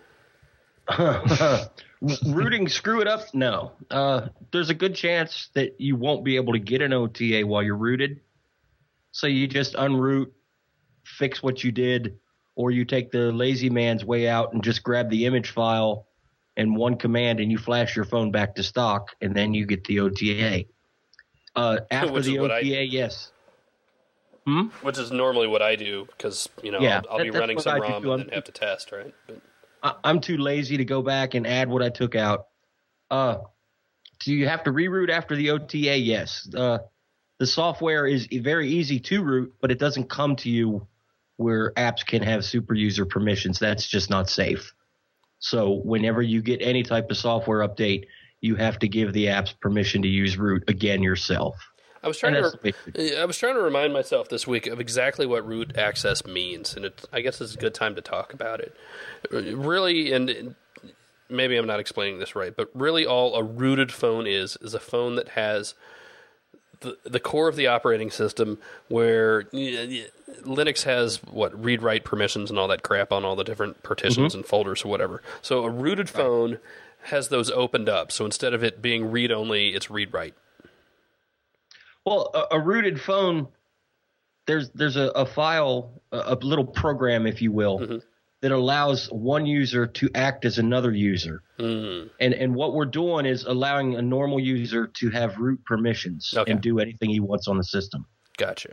Rooting screw it up? No. Uh, there's a good chance that you won't be able to get an O T A while you're rooted. So you just unroot, fix what you did, or you take the lazy man's way out and just grab the image file and one command and you flash your phone back to stock, and then you get the O T A. Uh, after Which is the what O T A, I- yes. Hmm? Which is normally what I do because, you know, Yeah, I'll, I'll be that- that's running what some I do ROM too. and I'm- then have to test, right? But, I, I'm too lazy to go back and add what I took out. Uh, do you have to reroute after the O T A? Yes. Uh, the software is very easy to root, but it doesn't come to you where apps can have super user permissions. That's just not safe. So whenever you get any type of software update, you have to give the apps permission to use root again yourself. I was trying And to that's the big- I was trying to remind myself this week of exactly what root access means, and it, I guess it's a good time to talk about it. Really, and maybe I'm not explaining this right, but really all a rooted phone is is a phone that has the the core of the operating system where Linux has what read-write permissions and all that crap on all the different partitions mm-hmm. and folders or whatever. So a rooted phone right. has those opened up. So instead of it being read-only, it's read-write. Well, a, a rooted phone, there's there's a, a file, a, a little program, if you will, mm-hmm. that allows one user to act as another user. Mm. And and what we're doing is allowing a normal user to have root permissions okay. and do anything he wants on the system. Gotcha.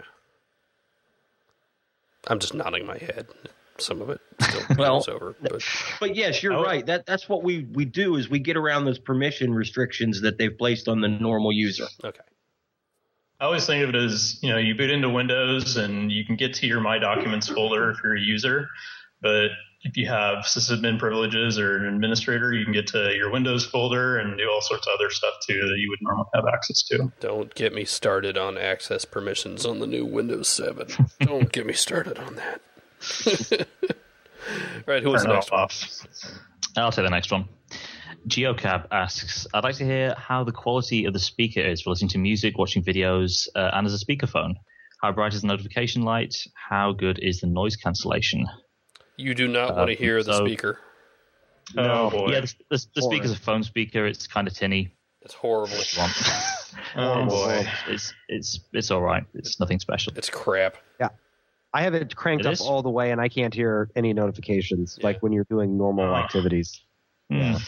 I'm just nodding my head. Some of it still well, goes over. But, but yes, you're oh. right. That that's what we, we do is we get around those permission restrictions that they've placed on the normal user. Okay. I always think of it as, you know, you boot into Windows and you can get to your My Documents folder if you're a user. But if you have sysadmin privileges or an administrator, you can get to your Windows folder and do all sorts of other stuff too that you would normally have access to. Don't get me started on access permissions on the new Windows seven. Don't get me started on that. Right, who was the next one? I'll take the next one. Geocab asks, I'd like to hear how the quality of the speaker is for listening to music, watching videos, uh, and as a speakerphone. How bright is the notification light? How good is the noise cancellation? You do not uh, want to hear the so, speaker. Oh, boy. Yeah, the, the, the speaker's a phone speaker. It's kind of tinny. It's horrible. Oh, boy. It's, it's, it's all right. It's nothing special. It's crap. Yeah. I have it cranked it up is? all the way, and I can't hear any notifications, yeah. like when you're doing normal oh. activities. Mm. Yeah.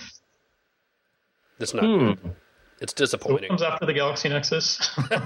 It's not hmm. good. It's disappointing. What comes after the Galaxy Nexus?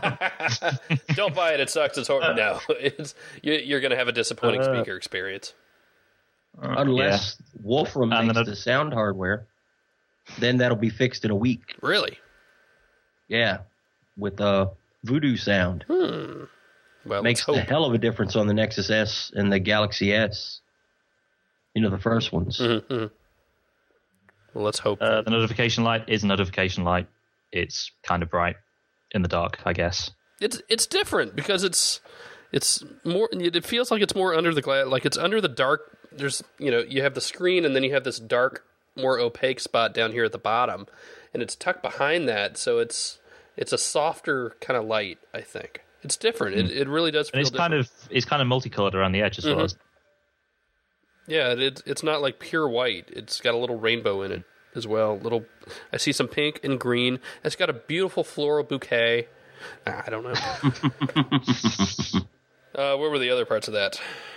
Don't buy it. It sucks. It's horrible. No, it's, you, you're going to have a disappointing uh, speaker experience. Uh, Unless yeah. Wolfram and makes then the sound hardware, then that'll be fixed in a week. Really? Yeah, with uh, Voodoo Sound. Hmm. Well, makes let's a hope. hell of a difference on the Nexus S and the Galaxy S. You know, the first ones. Mm-hmm, mm-hmm. Well, let's hope. Uh, the notification light is a notification light. It's kind of bright in the dark, I guess. It's it's different because it's it's more. It feels like it's more under the glass. Like it's under the dark. There's you know you have the screen and then you have this dark, more opaque spot down here at the bottom, and it's tucked behind that. So it's it's a softer kind of light. I think it's different. Mm. It it really does feel. And it's different. kind of it's kind of multicolored around the edge as mm-hmm. well. Yeah, it, it's not like pure white. It's got a little rainbow in it as well. Little, I see some pink and green. It's got a beautiful floral bouquet. Ah, I don't know. uh, where were the other parts of that?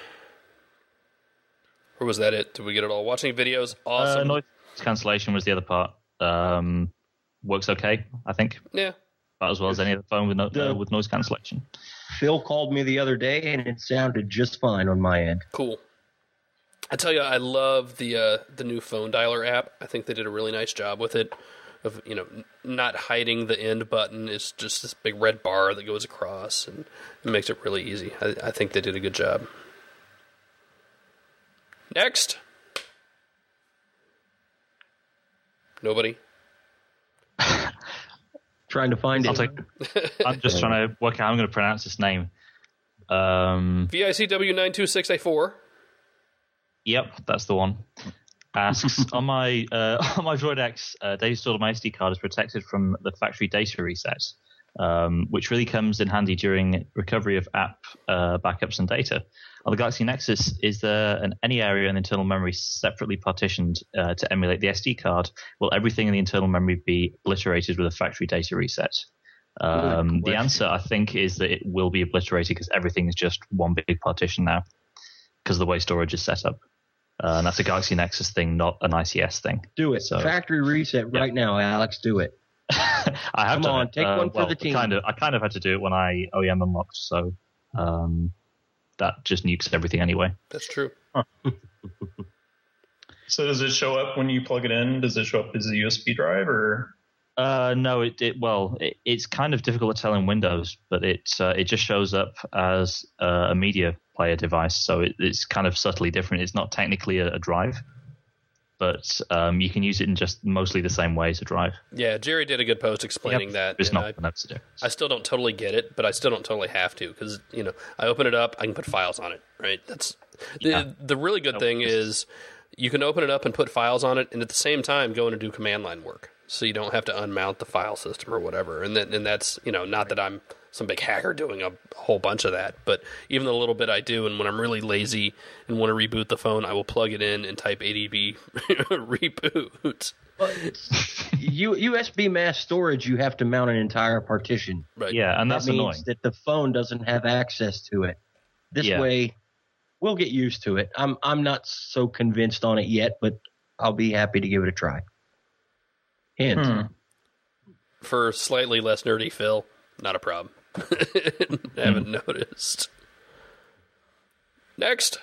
Or was that it? Did we get it all? Watching videos, awesome. Uh, noise cancellation was the other part. Um, works okay, I think. Yeah. About as well as any other phone with no, the, uh, with noise cancellation. Phil called me the other day, and it sounded just fine on my end. Cool. I tell you, I love the uh, the new phone dialer app. I think they did a really nice job with it. Of you know, n- not hiding the end button. It's just this big red bar that goes across, and it makes it really easy. I, I think they did a good job. Next, nobody. Trying to find I'll it. Take, I'm just trying to work out how I'm going to pronounce this name. Um, V I C W nine two six eight four. Yep, that's the one. asks, on my uh, on my Droid X, uh, data stored on my S D card is protected from the factory data resets, um, which really comes in handy during recovery of app uh, backups and data. On the Galaxy Nexus, is there an, any area in the internal memory separately partitioned uh, to emulate the S D card? Will everything in the internal memory be obliterated with a factory data reset? Um, the answer, I think, is that it will be obliterated because everything is just one big partition now because of the way storage is set up. Uh, and that's a Galaxy Nexus thing, not an I C S thing. Do it. So, factory reset right yeah. now, Alex. Do it. I have Come done on, it. take uh, one for well, the team. Kind of, I kind of had to do it when I O E M unlocked, so um, that just nukes everything anyway. That's true. Huh. So does it show up when you plug it in? Does it show up as a U S B drive or? Uh, no, it, it well, it, it's kind of difficult to tell in Windows, but it uh, it just shows up as uh, a media player device, so it, it's kind of subtly different. It's not technically a, a drive, but um, you can use it in just mostly the same way as a drive. Yeah, Jerry did a good post explaining yep. that. It's not I, to do. I still don't totally get it, but I still don't totally have to because you know I open it up, I can put files on it. Right? That's yeah. the the really good thing is you can open it up and put files on it, and at the same time go in and do command line work. So you don't have to unmount the file system or whatever. And then, and that's, you know, not that I'm some big hacker doing a whole bunch of that, but even the little bit I do, and when I'm really lazy and want to reboot the phone, I will plug it in and type A D B reboot. U- U S B mass storage, you have to mount an entire partition. Right. Yeah, and that's that means annoying. that the phone doesn't have access to it. This yeah. way, we'll get used to it. I'm I'm not so convinced on it yet, but I'll be happy to give it a try. Hint. Hmm. For slightly less nerdy Phil, not a problem. I haven't noticed. Next.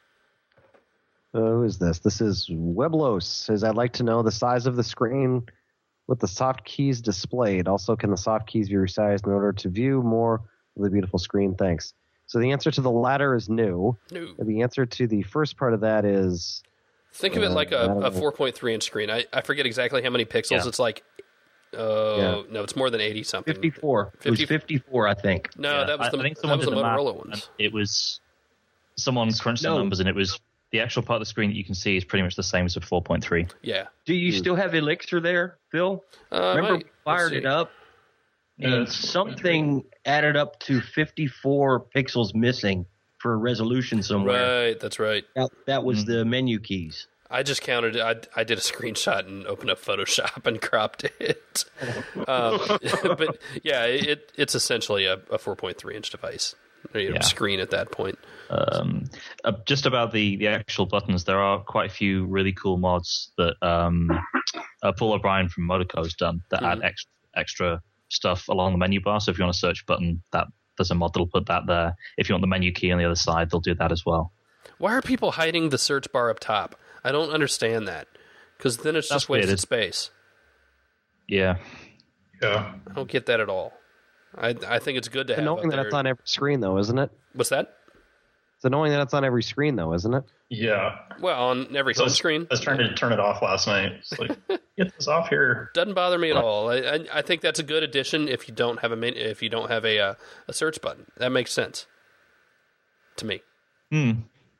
Uh, who is this? This is Weblos. Says, I'd like to know the size of the screen with the soft keys displayed. Also, can the soft keys be resized in order to view more of the beautiful screen? Thanks. So the answer to the latter is no. No. The answer to the first part of that is... Think of it like a, a four point three inch screen. I, I forget exactly how many pixels. Yeah. It's like, oh, uh, yeah. no, it's more than eighty something. fifty-four. fifty, it was fifty-four, I think. No, yeah. that was the, I think that someone was did the the math, Motorola ones. It was, someone crunched no. the numbers, and it was, the actual part of the screen that you can see is pretty much the same as a four point three. Yeah. Do you still have Elixir there, Phil? Uh, Remember might, we fired it up? And Yeah, something added up to fifty-four pixels missing for a resolution somewhere. Right, that's right. That, that was Mm-hmm. the menu keys. I just counted. I, I did a screenshot and opened up Photoshop and cropped it. um, but yeah, it it's essentially a, a four point three inch device. You know, Yeah. screen at that point. Um, uh, just about the, the actual buttons, there are quite a few really cool mods that um, uh, Paul O'Brien from Motoco has done that Mm-hmm. add extra, extra stuff along the menu bar. So if you want a search button, that there's a mod that'll put that there. If you want the menu key on the other side, they'll do that as well. Why are people hiding the search bar up top? I don't understand that. Because then it's That's just wasted weird. space. Yeah. Yeah. I don't get that at all. I I think it's good to It's have annoying up that there. it's on every screen, though, isn't it? What's that? It's annoying that it's on every screen, though, isn't it? Yeah. Well, on every So I home was, screen. I was trying to turn it off last night. It's like, get this off here. Doesn't bother me at all. I, I I think that's a good addition if you don't have a min- if you don't have a uh, a search button. That makes sense to me. Hmm.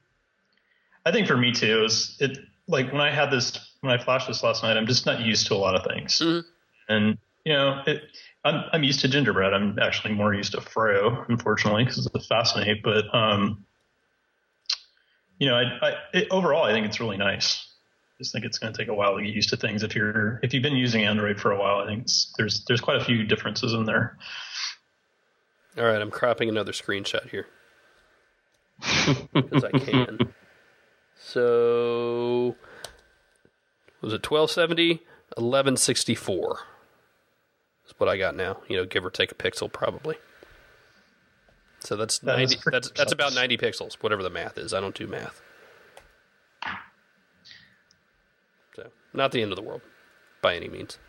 I think for me too is it like when I had this when I flashed this last night, I'm just not used to a lot of things, Mhm. and you know, it, I'm I'm used to gingerbread. I'm actually more used to Froyo, unfortunately, because it's fascinating. But um, you know, I, I it, overall, I think it's really nice. I just think it's going to take a while to get used to things. If you're if you've been using Android for a while, I think it's, there's there's quite a few differences in there. All right, I'm cropping another screenshot here because I can. So, was it twelve seventy, eleven sixty-four? Is what I got now. You know, give or take a pixel, probably. So that's That is ninety. pretty That's that's about precise. ninety pixels, whatever the math is. I don't do math. So, not the end of the world, by any means.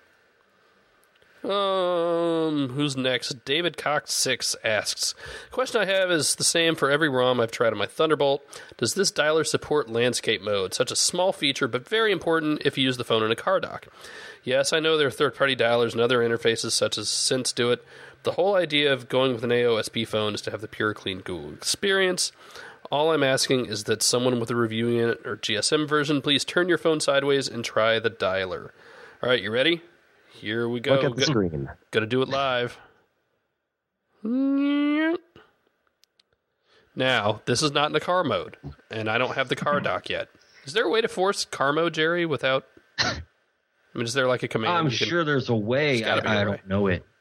Um, who's next? David Cox six asks, question I have is the same for every ROM I've tried on my Thunderbolt. Does this dialer support landscape mode? Such a small feature, but very important if you use the phone in a car dock. Yes, I know there are third-party dialers and other interfaces such as Sense do it. The whole idea of going with an A O S P phone is to have the pure, clean Google experience. All I'm asking is that someone with a review unit or G S M version, please turn your phone sideways and try the dialer. All right, you ready? Here we go. Look at the Go- screen. Gonna do it live. Now, this is not in the car mode, and I don't have the car dock yet. Is there a way to force car mode, Jerry, without... I mean, is there like a command? I'm you can- sure there's a way. There's gotta be I, a I way. don't know it.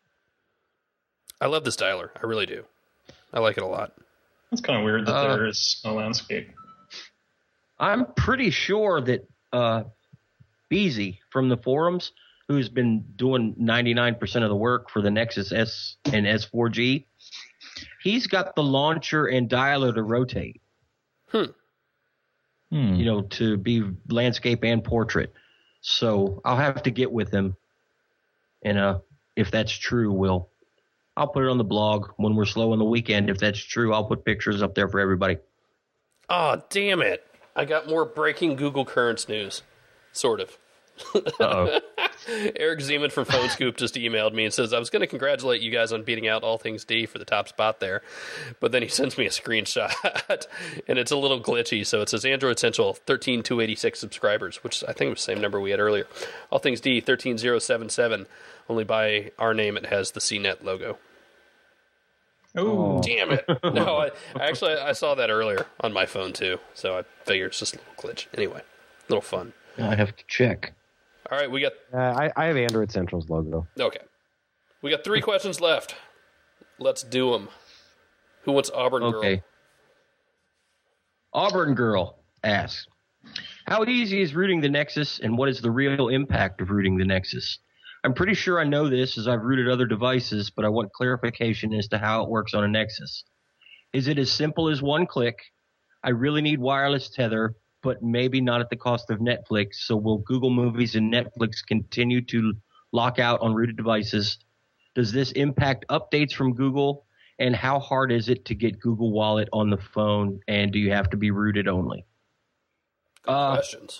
I love this dialer. I really do. I like it a lot. It's kind of weird that Uh, there is no landscape. I'm pretty sure that uh, Beezy from the forums, who's been doing ninety-nine percent of the work for the Nexus S and S four G, he's got the launcher and dialer to rotate, Hmm. Hmm. you know, to be landscape and portrait. So I'll have to get with him. And uh, if that's true, we'll I'll put it on the blog when we're slow on the weekend. If that's true, I'll put pictures up there for everybody. Oh, damn it. I got more breaking Google Currents news. Sort of. Uh-oh. Eric Zeman from Phone Scoop just emailed me and says, I was going to congratulate you guys on beating out All Things D for the top spot there. But then he sends me a screenshot, and it's a little glitchy. So it says Android Central, thirteen thousand two hundred eighty-six subscribers, which I think was the same number we had earlier. All Things D, thirteen thousand seventy-seven. Only by our name, it has the C net logo. Oh, Damn it. No, I actually I saw that earlier on my phone too. So I figured it's just a little glitch. Anyway, a little fun. I have to check. All right, we got Uh, I, I have Android Central's logo. okay. We got three questions left. Let's do them. Who wants Auburn Girl? Okay. Auburn Girl asks, how easy is rooting the Nexus, and what is the real impact of rooting the Nexus? I'm pretty sure I know this as I've rooted other devices, but I want clarification as to how it works on a Nexus. Is it as simple as one click? I really need wireless tether, but maybe not at the cost of Netflix. So will Google Movies and Netflix continue to lock out on rooted devices? Does this impact updates from Google? And how hard is it to get Google Wallet on the phone? And do you have to be rooted only? Good Uh, questions.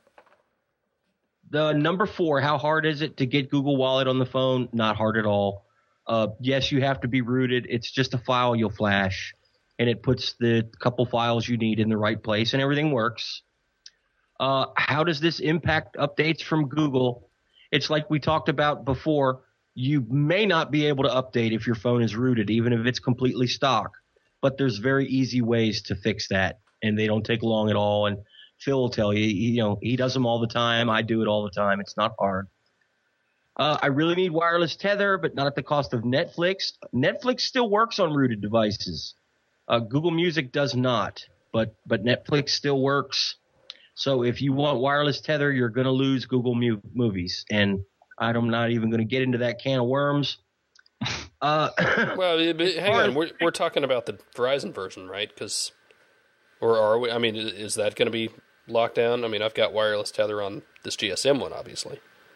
The number four, how hard is it to get Google Wallet on the phone? Not hard at all. Uh, yes, you have to be rooted. It's just a file you'll flash, and it puts the couple files you need in the right place, and everything works. Uh, how does this impact updates from Google? It's like we talked about before. You may not be able to update if your phone is rooted, even if it's completely stock. But there's very easy ways to fix that, and they don't take long at all. And Phil will tell you, you know, he does them all the time. I do it all the time. It's not hard. Uh, I really need wireless tether, but not at the cost of Netflix. Netflix still works on rooted devices. Uh, Google Music does not, but but Netflix still works. So if you want wireless tether, you're going to lose Google Mu- Movies. And I'm not even going to get into that can of worms. Uh, Well, but hang on. We're we're talking about the Verizon version, right? Because, or are we? I mean, is that going to be locked down? I mean, I've got wireless tether on this G S M one, obviously.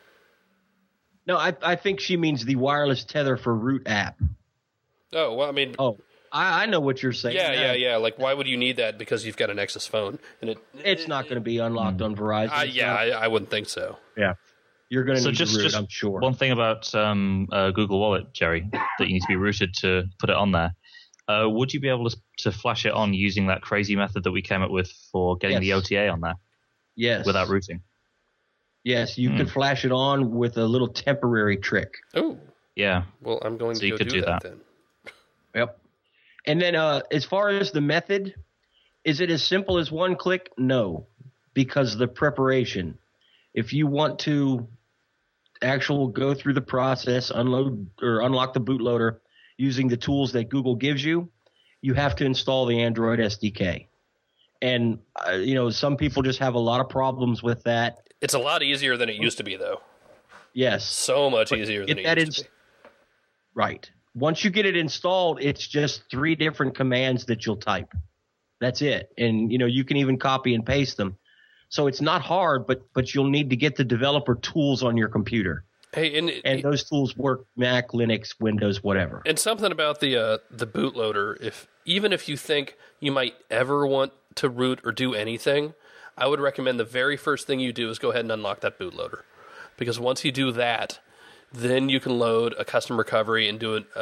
no, I, I think she means the wireless tether for Root app. Oh well, I mean, Oh, I, I know what you're saying. yeah, yeah, yeah. Like, why would you need that? Because you've got a Nexus phone, and it. It's not going to be unlocked on Verizon. Uh, It's yeah, not- I, I wouldn't think so. yeah. You're going to So need just, to root, just I'm sure. one thing about um, uh, Google Wallet, Jerry, that you need to be rooted to put it on there. Uh, would you be able to, to flash it on using that crazy method that we came up with for getting Yes. the O T A on there Yes. without rooting? Yes, you Hmm. could flash it on with a little temporary trick. Oh, Yeah. well, I'm going So to you go could do, do that, that. then. Yep. And then uh, as far as the method, is it as simple as one click? No, because the preparation. If you want to actual go through the process, unload or unlock the bootloader using the tools that Google gives you, you have to install the Android S D K. And, uh, you know, some people just have a lot of problems with that. It's a lot easier than it used to be, though. Yes. So much easier than Get it that used to in- be. Right. Once you get it installed, it's just three different commands that you'll type. That's it. And, you know, you can even copy and paste them. So it's not hard, but but you'll need to get the developer tools on your computer. Hey, and, And those tools work Mac, Linux, Windows, whatever. and something about the uh, the bootloader. If even if you think you might ever want to root or do anything, I would recommend the very first thing you do is go ahead and unlock that bootloader, because once you do that, then you can load a custom recovery and do a, a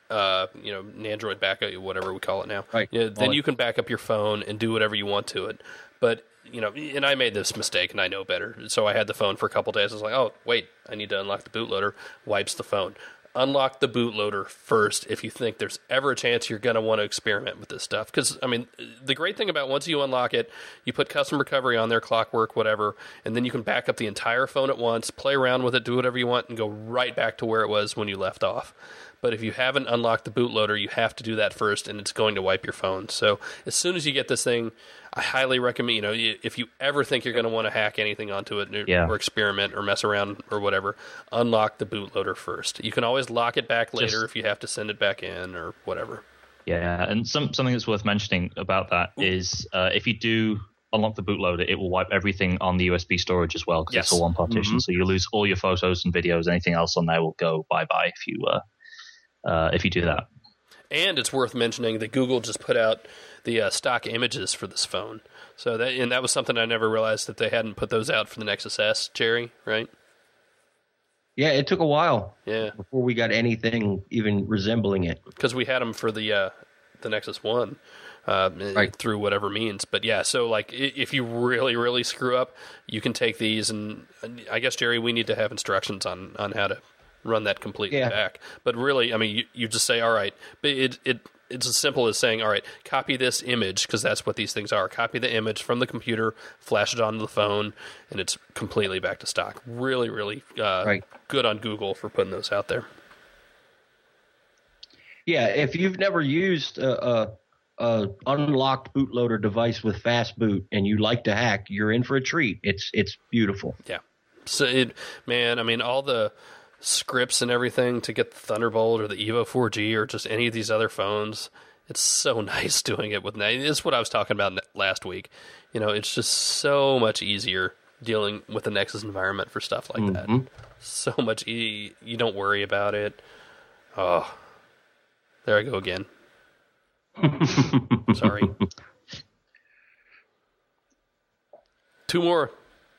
uh, you know, Android backup, whatever we call it now. Right. You know, then Well, you can back up your phone and do whatever you want to it. But you know, and I made this mistake, and I know better. So I had the phone for a couple days. I was like, oh wait, I need to unlock the bootloader. Wipes the phone. Unlock the bootloader first if you think there's ever a chance you're going to want to experiment with this stuff. Because, I mean, the great thing about once you unlock it, you put custom recovery on there, clockwork, whatever, and then you can back up the entire phone at once, play around with it, do whatever you want, and go right back to where it was when you left off. But if you haven't unlocked the bootloader, you have to do that first, and it's going to wipe your phone. So as soon as you get this thing, I highly recommend, you know, if you ever think you're going to want to hack anything onto it or, Yeah. or experiment or mess around or whatever, unlock the bootloader first. You can always lock it back later Just- if you have to send it back in or whatever. Yeah, and some something that's worth mentioning about that is uh, if you do unlock the bootloader, it will wipe everything on the U S B storage as well because Yes. it's all one partition. Mhm. So you lose all your photos and videos. Anything else on there will go bye bye if you uh, uh, if you do that. And it's worth mentioning that Google just put out the uh, stock images for this phone. So that and that was something I never realized that they hadn't put those out for the Nexus S, Jerry, right? Yeah, it took a while Yeah, before we got anything even resembling it. because we had them for the uh, the Nexus One uh, Right. through whatever means. But yeah, so like i- if you really really screw up, you can take these and and I guess Jerry, we need to have instructions on on how to run that completely Yeah. back. But really, I mean, you, you just say, all right, but it it. It's as simple as saying, all right, copy this image, because that's what these things are. Copy the image from the computer, flash it onto the phone, and it's completely back to stock. Really, really uh, Right. good on Google for putting those out there. Yeah, if you've never used a, a, a unlocked bootloader device with fast boot and you like to hack, you're in for a treat. It's it's beautiful. Yeah. So, it, man, I mean, all the scripts and everything to get the Thunderbolt or the Evo four G or just any of these other phones, it's so nice doing it with Nexus. It's what I was talking about last week. You know, it's just so much easier dealing with the Nexus environment for stuff like that. Mhm. So much e- you don't worry about it. Oh, there I go again. Sorry. Two more.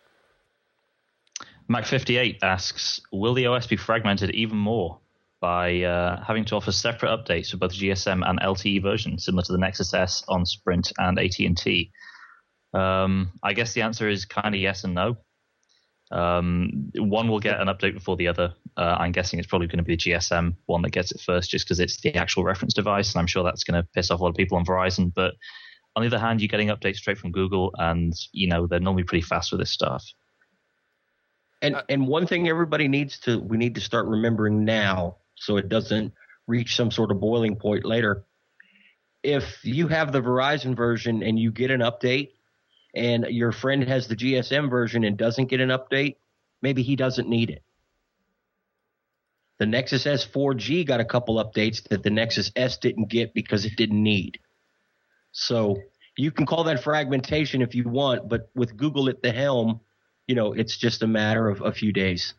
Mac fifty-eight asks, will the O S be fragmented even more by uh, having to offer separate updates for both G S M and L T E versions, similar to the Nexus S on Sprint and A T and T? Um, I guess the answer is kind of yes and no. Um, one will get an update before the other. Uh, I'm guessing it's probably going to be the G S M one that gets it first, just because it's the actual reference device, and I'm sure that's going to piss off a lot of people on Verizon. But on the other hand, you're getting updates straight from Google, and you know they're normally pretty fast with this stuff. And and one thing everybody needs to we need to start remembering now, so it doesn't reach some sort of boiling point later. If you have the Verizon version and you get an update, and your friend has the G S M version and doesn't get an update, maybe he doesn't need it. The Nexus S four G got a couple updates that the Nexus S didn't get because it didn't need. So you can call that fragmentation if you want, but with Google at the helm, you know, it's just a matter of a few days.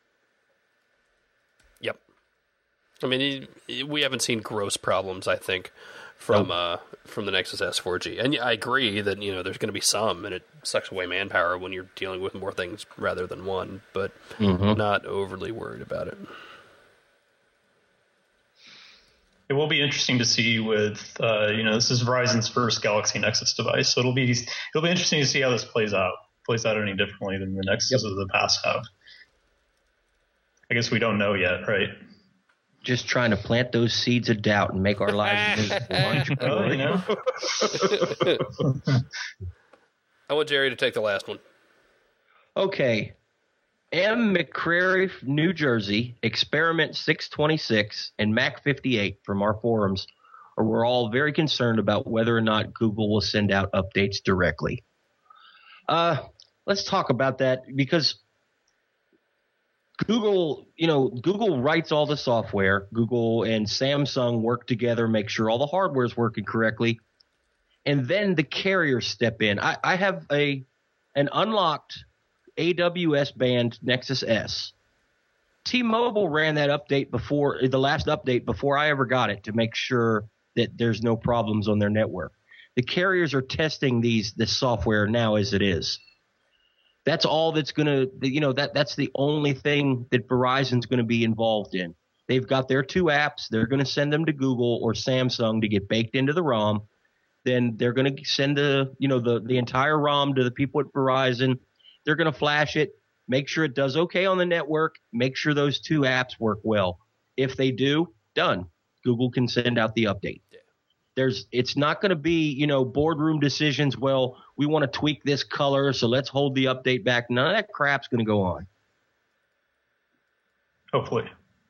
Yep. I mean, it, it- we haven't seen gross problems, I think, from uh, from the Nexus S four G. And yeah, I agree that, you know, there's going to be some, and it sucks away manpower when you're dealing with more things rather than one, but Mhm. not overly worried about it. It will be interesting to see with, uh, you know, this is Verizon's first Galaxy Nexus device, so it'll be it'll be interesting to see how this plays out. Plays out any differently than the Nexus of the past have. I guess we don't know yet, right? Just trying to plant those seeds of doubt and make our lives miserable, aren't you, Well, you Corey? know, I want Jerry to take the last one. Okay. M. McCrary, New Jersey, Experiment six twenty-six, and Mac fifty-eight from our forums are we're all very concerned about whether or not Google will send out updates directly. Uh, let's talk about that because Google, you know, Google writes all the software. Google and Samsung work together, make sure all the hardware is working correctly, and then the carriers step in. I, I have a an unlocked A W S band Nexus S. T-Mobile ran that update before the last update before I ever got it to make sure that there's no problems on their network. The carriers are testing these this software now as it is. That's all that's going to, you know, that that's the only thing that Verizon's going to be involved in. They've got their two apps. They're going to send them to Google or Samsung to get baked into the ROM. Then they're going to send the, you know, the, the entire ROM to the people at Verizon. They're going to flash it, make sure it does okay on the network, make sure those two apps work well. If they do, done. Google can send out the update. There's, it's not going to be, you know, boardroom decisions. Well, we want to tweak this color, so let's hold the update back. None of that crap's going to go on. Hopefully.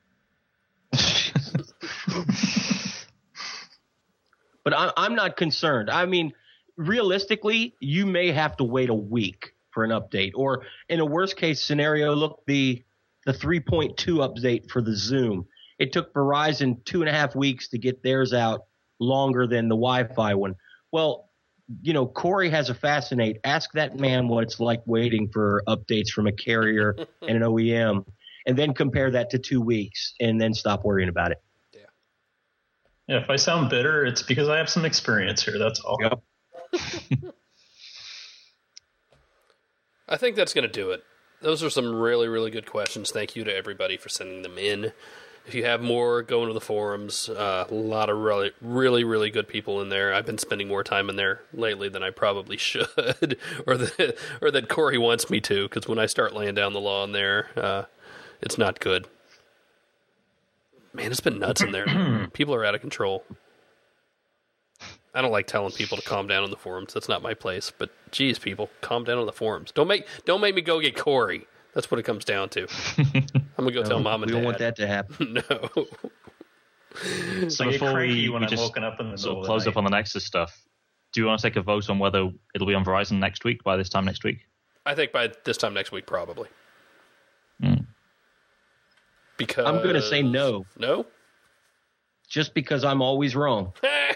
But I, I'm not concerned. I mean, realistically, you may have to wait a week for an update. Or in a worst case scenario, look, the the three point two update for the Zoom. It took Verizon two and a half weeks to get theirs out, longer than the Wi-Fi one. Well, you know, Corey has a Fascinate. Ask that man what it's like waiting for updates from a carrier and an O E M, and then compare that to two weeks, and then stop worrying about it. Yeah, if I sound bitter, it's because I have some experience here. That's all. Yep. I think that's going to do it. Those are some really, really good questions. Thank you to everybody for sending them in. If you have more, go into the forums. Uh, a lot of really, really, really good people in there. I've been spending more time in there lately than I probably should, or that, or that Corey wants me to, because when I start laying down the law in there, uh, it's not good. Man, it's been nuts in there. People are out of control. I don't like telling people to calm down on the forums. That's not my place. But geez, people, calm down on the forums. Don't make don't make me go get Corey. That's what it comes down to. I'm gonna go No, tell mom and we dad. don't want that to happen. No. So So I get before cranky we, when we I'm just woken up in the sort middle of of close the up on night. the Nexus stuff, do you want to take a vote on whether it'll be on Verizon next week, by this time next week? I think by this time next week, probably. Mm. Because I'm gonna say no. No. Just because I'm always wrong.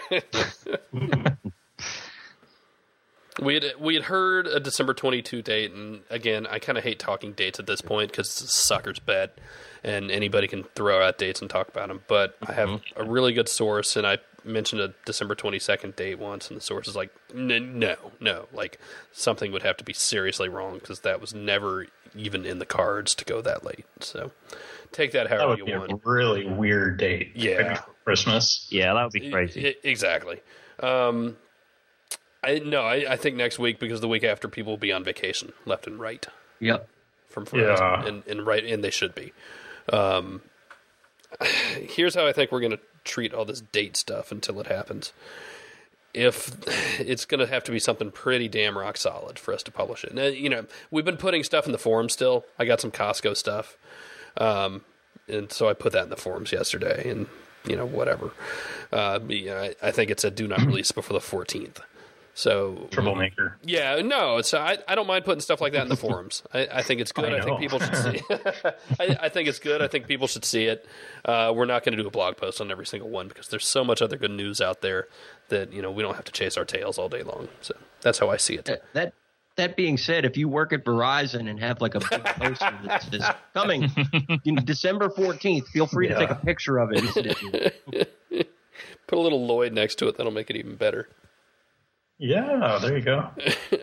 We had we had heard a December twenty-second date, and again, I kind of hate talking dates at this point because it's a sucker's bet, and anybody can throw out dates and talk about them. But I have a really good source, and I mentioned a December twenty-second date once, and the source is like, N- no, no, like something would have to be seriously wrong because that was never even in the cards to go that late. So take that That however would you be want. a really weird date. Yeah. Right before Christmas. Yeah, that would be crazy. I- I- exactly. Um, I no, I, I think next week because the week after people will be on vacation left and right Yep. from Verizon, Yeah. and, and right, and they should be. Um, here's how I think we're going to treat all this date stuff until it happens. If it's going to have to be something pretty damn rock solid for us to publish it. Now, you know, we've been putting stuff in the forum still. I got some Costco stuff, um, and so I put that in the forums yesterday, and you know, whatever. Uh, you know, I, I think it said do not release before the fourteenth. So Troublemaker. yeah, no, it's I, I don't mind putting stuff like that in the forums. I, I think it's good. I I, think know. people should see. I, I think it's good. I think people should see it. Uh, we're not going to do a blog post on every single one because there's so much other good news out there that you know we don't have to chase our tails all day long. So that's how I see it. That, that that being said, if you work at Verizon and have like a big poster that says coming you know, December fourteenth, feel free to Yeah. take a picture of it and send it to me. Put a little Lloyd next to it. That'll make it even better. Yeah, there you go.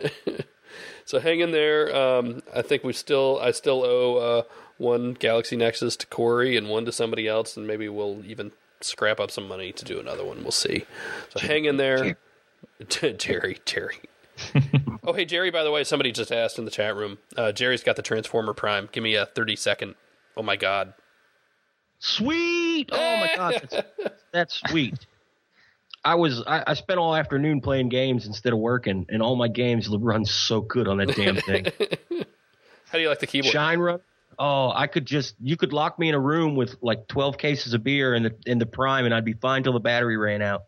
So hang in there. Um, I think we still, I still owe uh, one Galaxy Nexus to Corey and one to somebody else, and maybe we'll even scrap up some money to do another one. We'll see. So hang in there, Jerry. Jerry. Oh, hey Jerry. By the way, somebody just asked in the chat room. Uh, Jerry's got the Transformer Prime. Give me a thirty second. Oh my God. Sweet! Oh my god, that's, that's sweet. I was I, I spent all afternoon playing games instead of working, and all my games run so good on that damn thing. How do you like the keyboard? Shine run. Oh, I could just you could lock me in a room with like twelve cases of beer in the in the Prime, and I'd be fine till the battery ran out.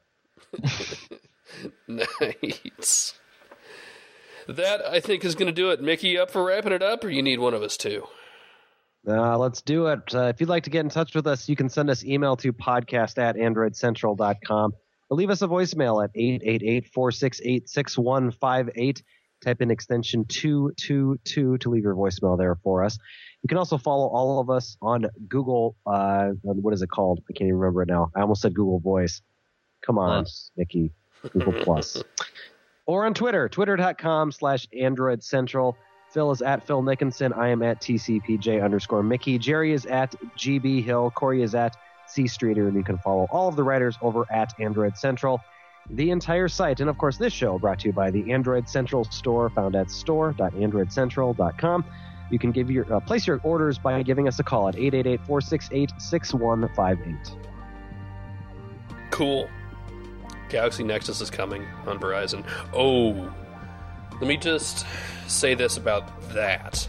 Nice. That I think is going to do it. Mickey, up for wrapping it up, or you need one of us too? Uh, let's do it. Uh, if you'd like to get in touch with us, you can send us email to podcast at android central dot com or leave us a voicemail at eight eight eight, four six eight, six one five eight. Type in extension two two two to leave your voicemail there for us. You can also follow all of us on Google. Uh, what is it called? I can't even remember it now. I almost said Google Voice. Come on, Plus. Nikki. Google Plus. Or on Twitter, twitter dot com slash Android Central. Phil is at Phil Nickinson. I am at T C P J underscore Mickey. Jerry is at G B Hill. Corey is at C Streeter, and you can follow all of the writers over at Android Central. The entire site, and of course this show, brought to you by the Android Central store, found at store dot android central dot com. You can give your uh, place your orders by giving us a call at eight eight eight, four six eight, six one five eight. Cool. Galaxy Nexus is coming on Verizon. Oh, let me just say this about that.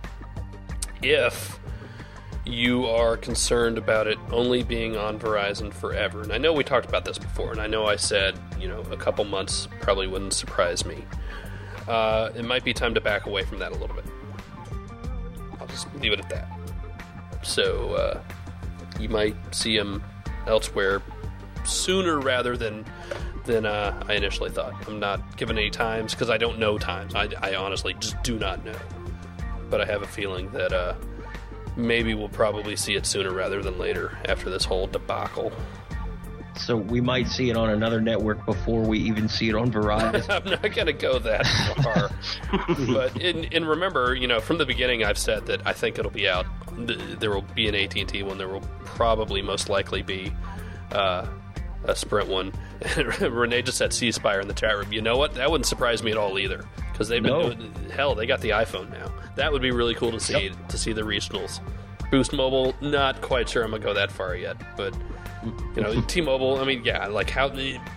If you are concerned about it only being on Verizon forever, and I know we talked about this before, and I know I said, you know, a couple months probably wouldn't surprise me. Uh, it might be time to back away from that a little bit. I'll just leave it at that. So, uh, you might see them elsewhere sooner rather than than uh, I initially thought. I'm not giving any times because I don't know times. I, I honestly just do not know. But I have a feeling that uh, maybe we'll probably see it sooner rather than later after this whole debacle. So we might see it on another network before we even see it on Verizon. I'm not going to go that far. But in, and remember, you know, from the beginning I've said that I think it'll be out. There will be an A T and T one. There will probably most likely be uh, a Sprint one. Renee just said C-Spire in the chat room. You know what? That wouldn't surprise me at all either. Because they've been No. doing, hell, they got the iPhone now. That would be really cool to see, Yep. to see the regionals. Boost Mobile, not quite sure I'm going to go that far yet. But, you know, T-Mobile, I mean, yeah, like how...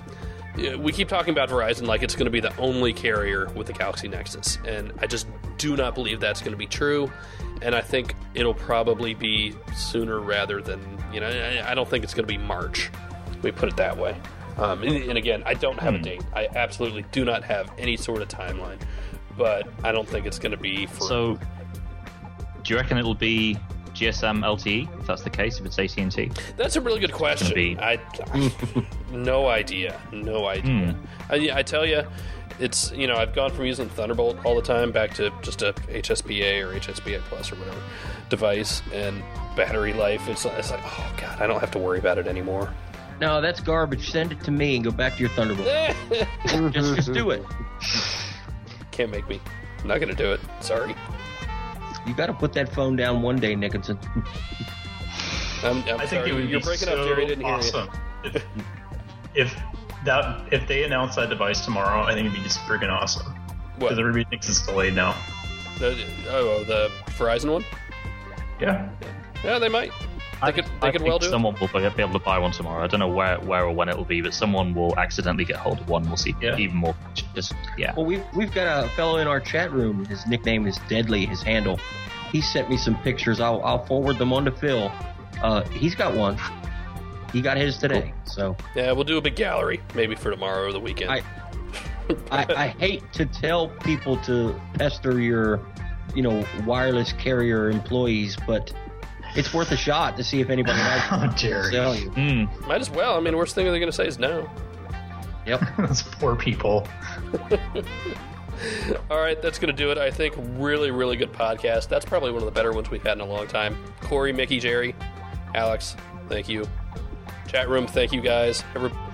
We keep talking about Verizon like it's going to be the only carrier with the Galaxy Nexus. And I just do not believe that's going to be true. And I think it'll probably be sooner rather than, you know, I, I don't think it's going to be March. Let me put it that way. Um, and, and again, I don't have a date. I absolutely do not have any sort of timeline. But I don't think it's going to be for... So, do you reckon it'll be G S M L T E, if that's the case, if it's A T and T? That's a really good question. be- I, I no idea, no idea. Hmm. I, I tell you, it's, you know, I've gone from using Thunderbolt all the time back to just a H S P A or H S P A Plus or whatever device, and battery life. It's, it's like, oh god, I don't have to worry about it anymore. No, that's garbage. Send it to me and go back to your Thunderbolt. just, just do it. Can't make me. I'm not gonna do it. Sorry. You got to put that phone down one day, Nickinson. I'm, I'm I think sorry. it would You're be breaking so up, Jerry. I didn't hear awesome. If, if that if they announce that device tomorrow, I think it'd be just freaking awesome. you. What? Because everybody thinks it's delayed now. The, oh, the Verizon one? Yeah. Yeah, they might. They I could. They I could think well do it. someone will be able to buy one tomorrow. I don't know where, where or when it will be, but someone will accidentally get hold of one. We'll see Yeah. even more. Just yeah. Well, we've we've got a fellow in our chat room. His nickname is Deadly. His handle. He sent me some pictures. I'll I'll forward them on to Phil. Uh, he's got one. He got his today. So Yeah, we'll do a big gallery maybe for tomorrow or the weekend. I I, I hate to tell people to pester your, you know, wireless carrier employees, but it's worth a shot to see if anybody likes Oh, it. Jerry. Tell you. Mm. Might as well. I mean, worst thing they're going to say is no. Yep. Those poor people. All right, that's going to do it. I think really, really good podcast. That's probably one of the better ones we've had in a long time. Corey, Mickey, Jerry, Alex, thank you. Chat room, thank you guys. Every,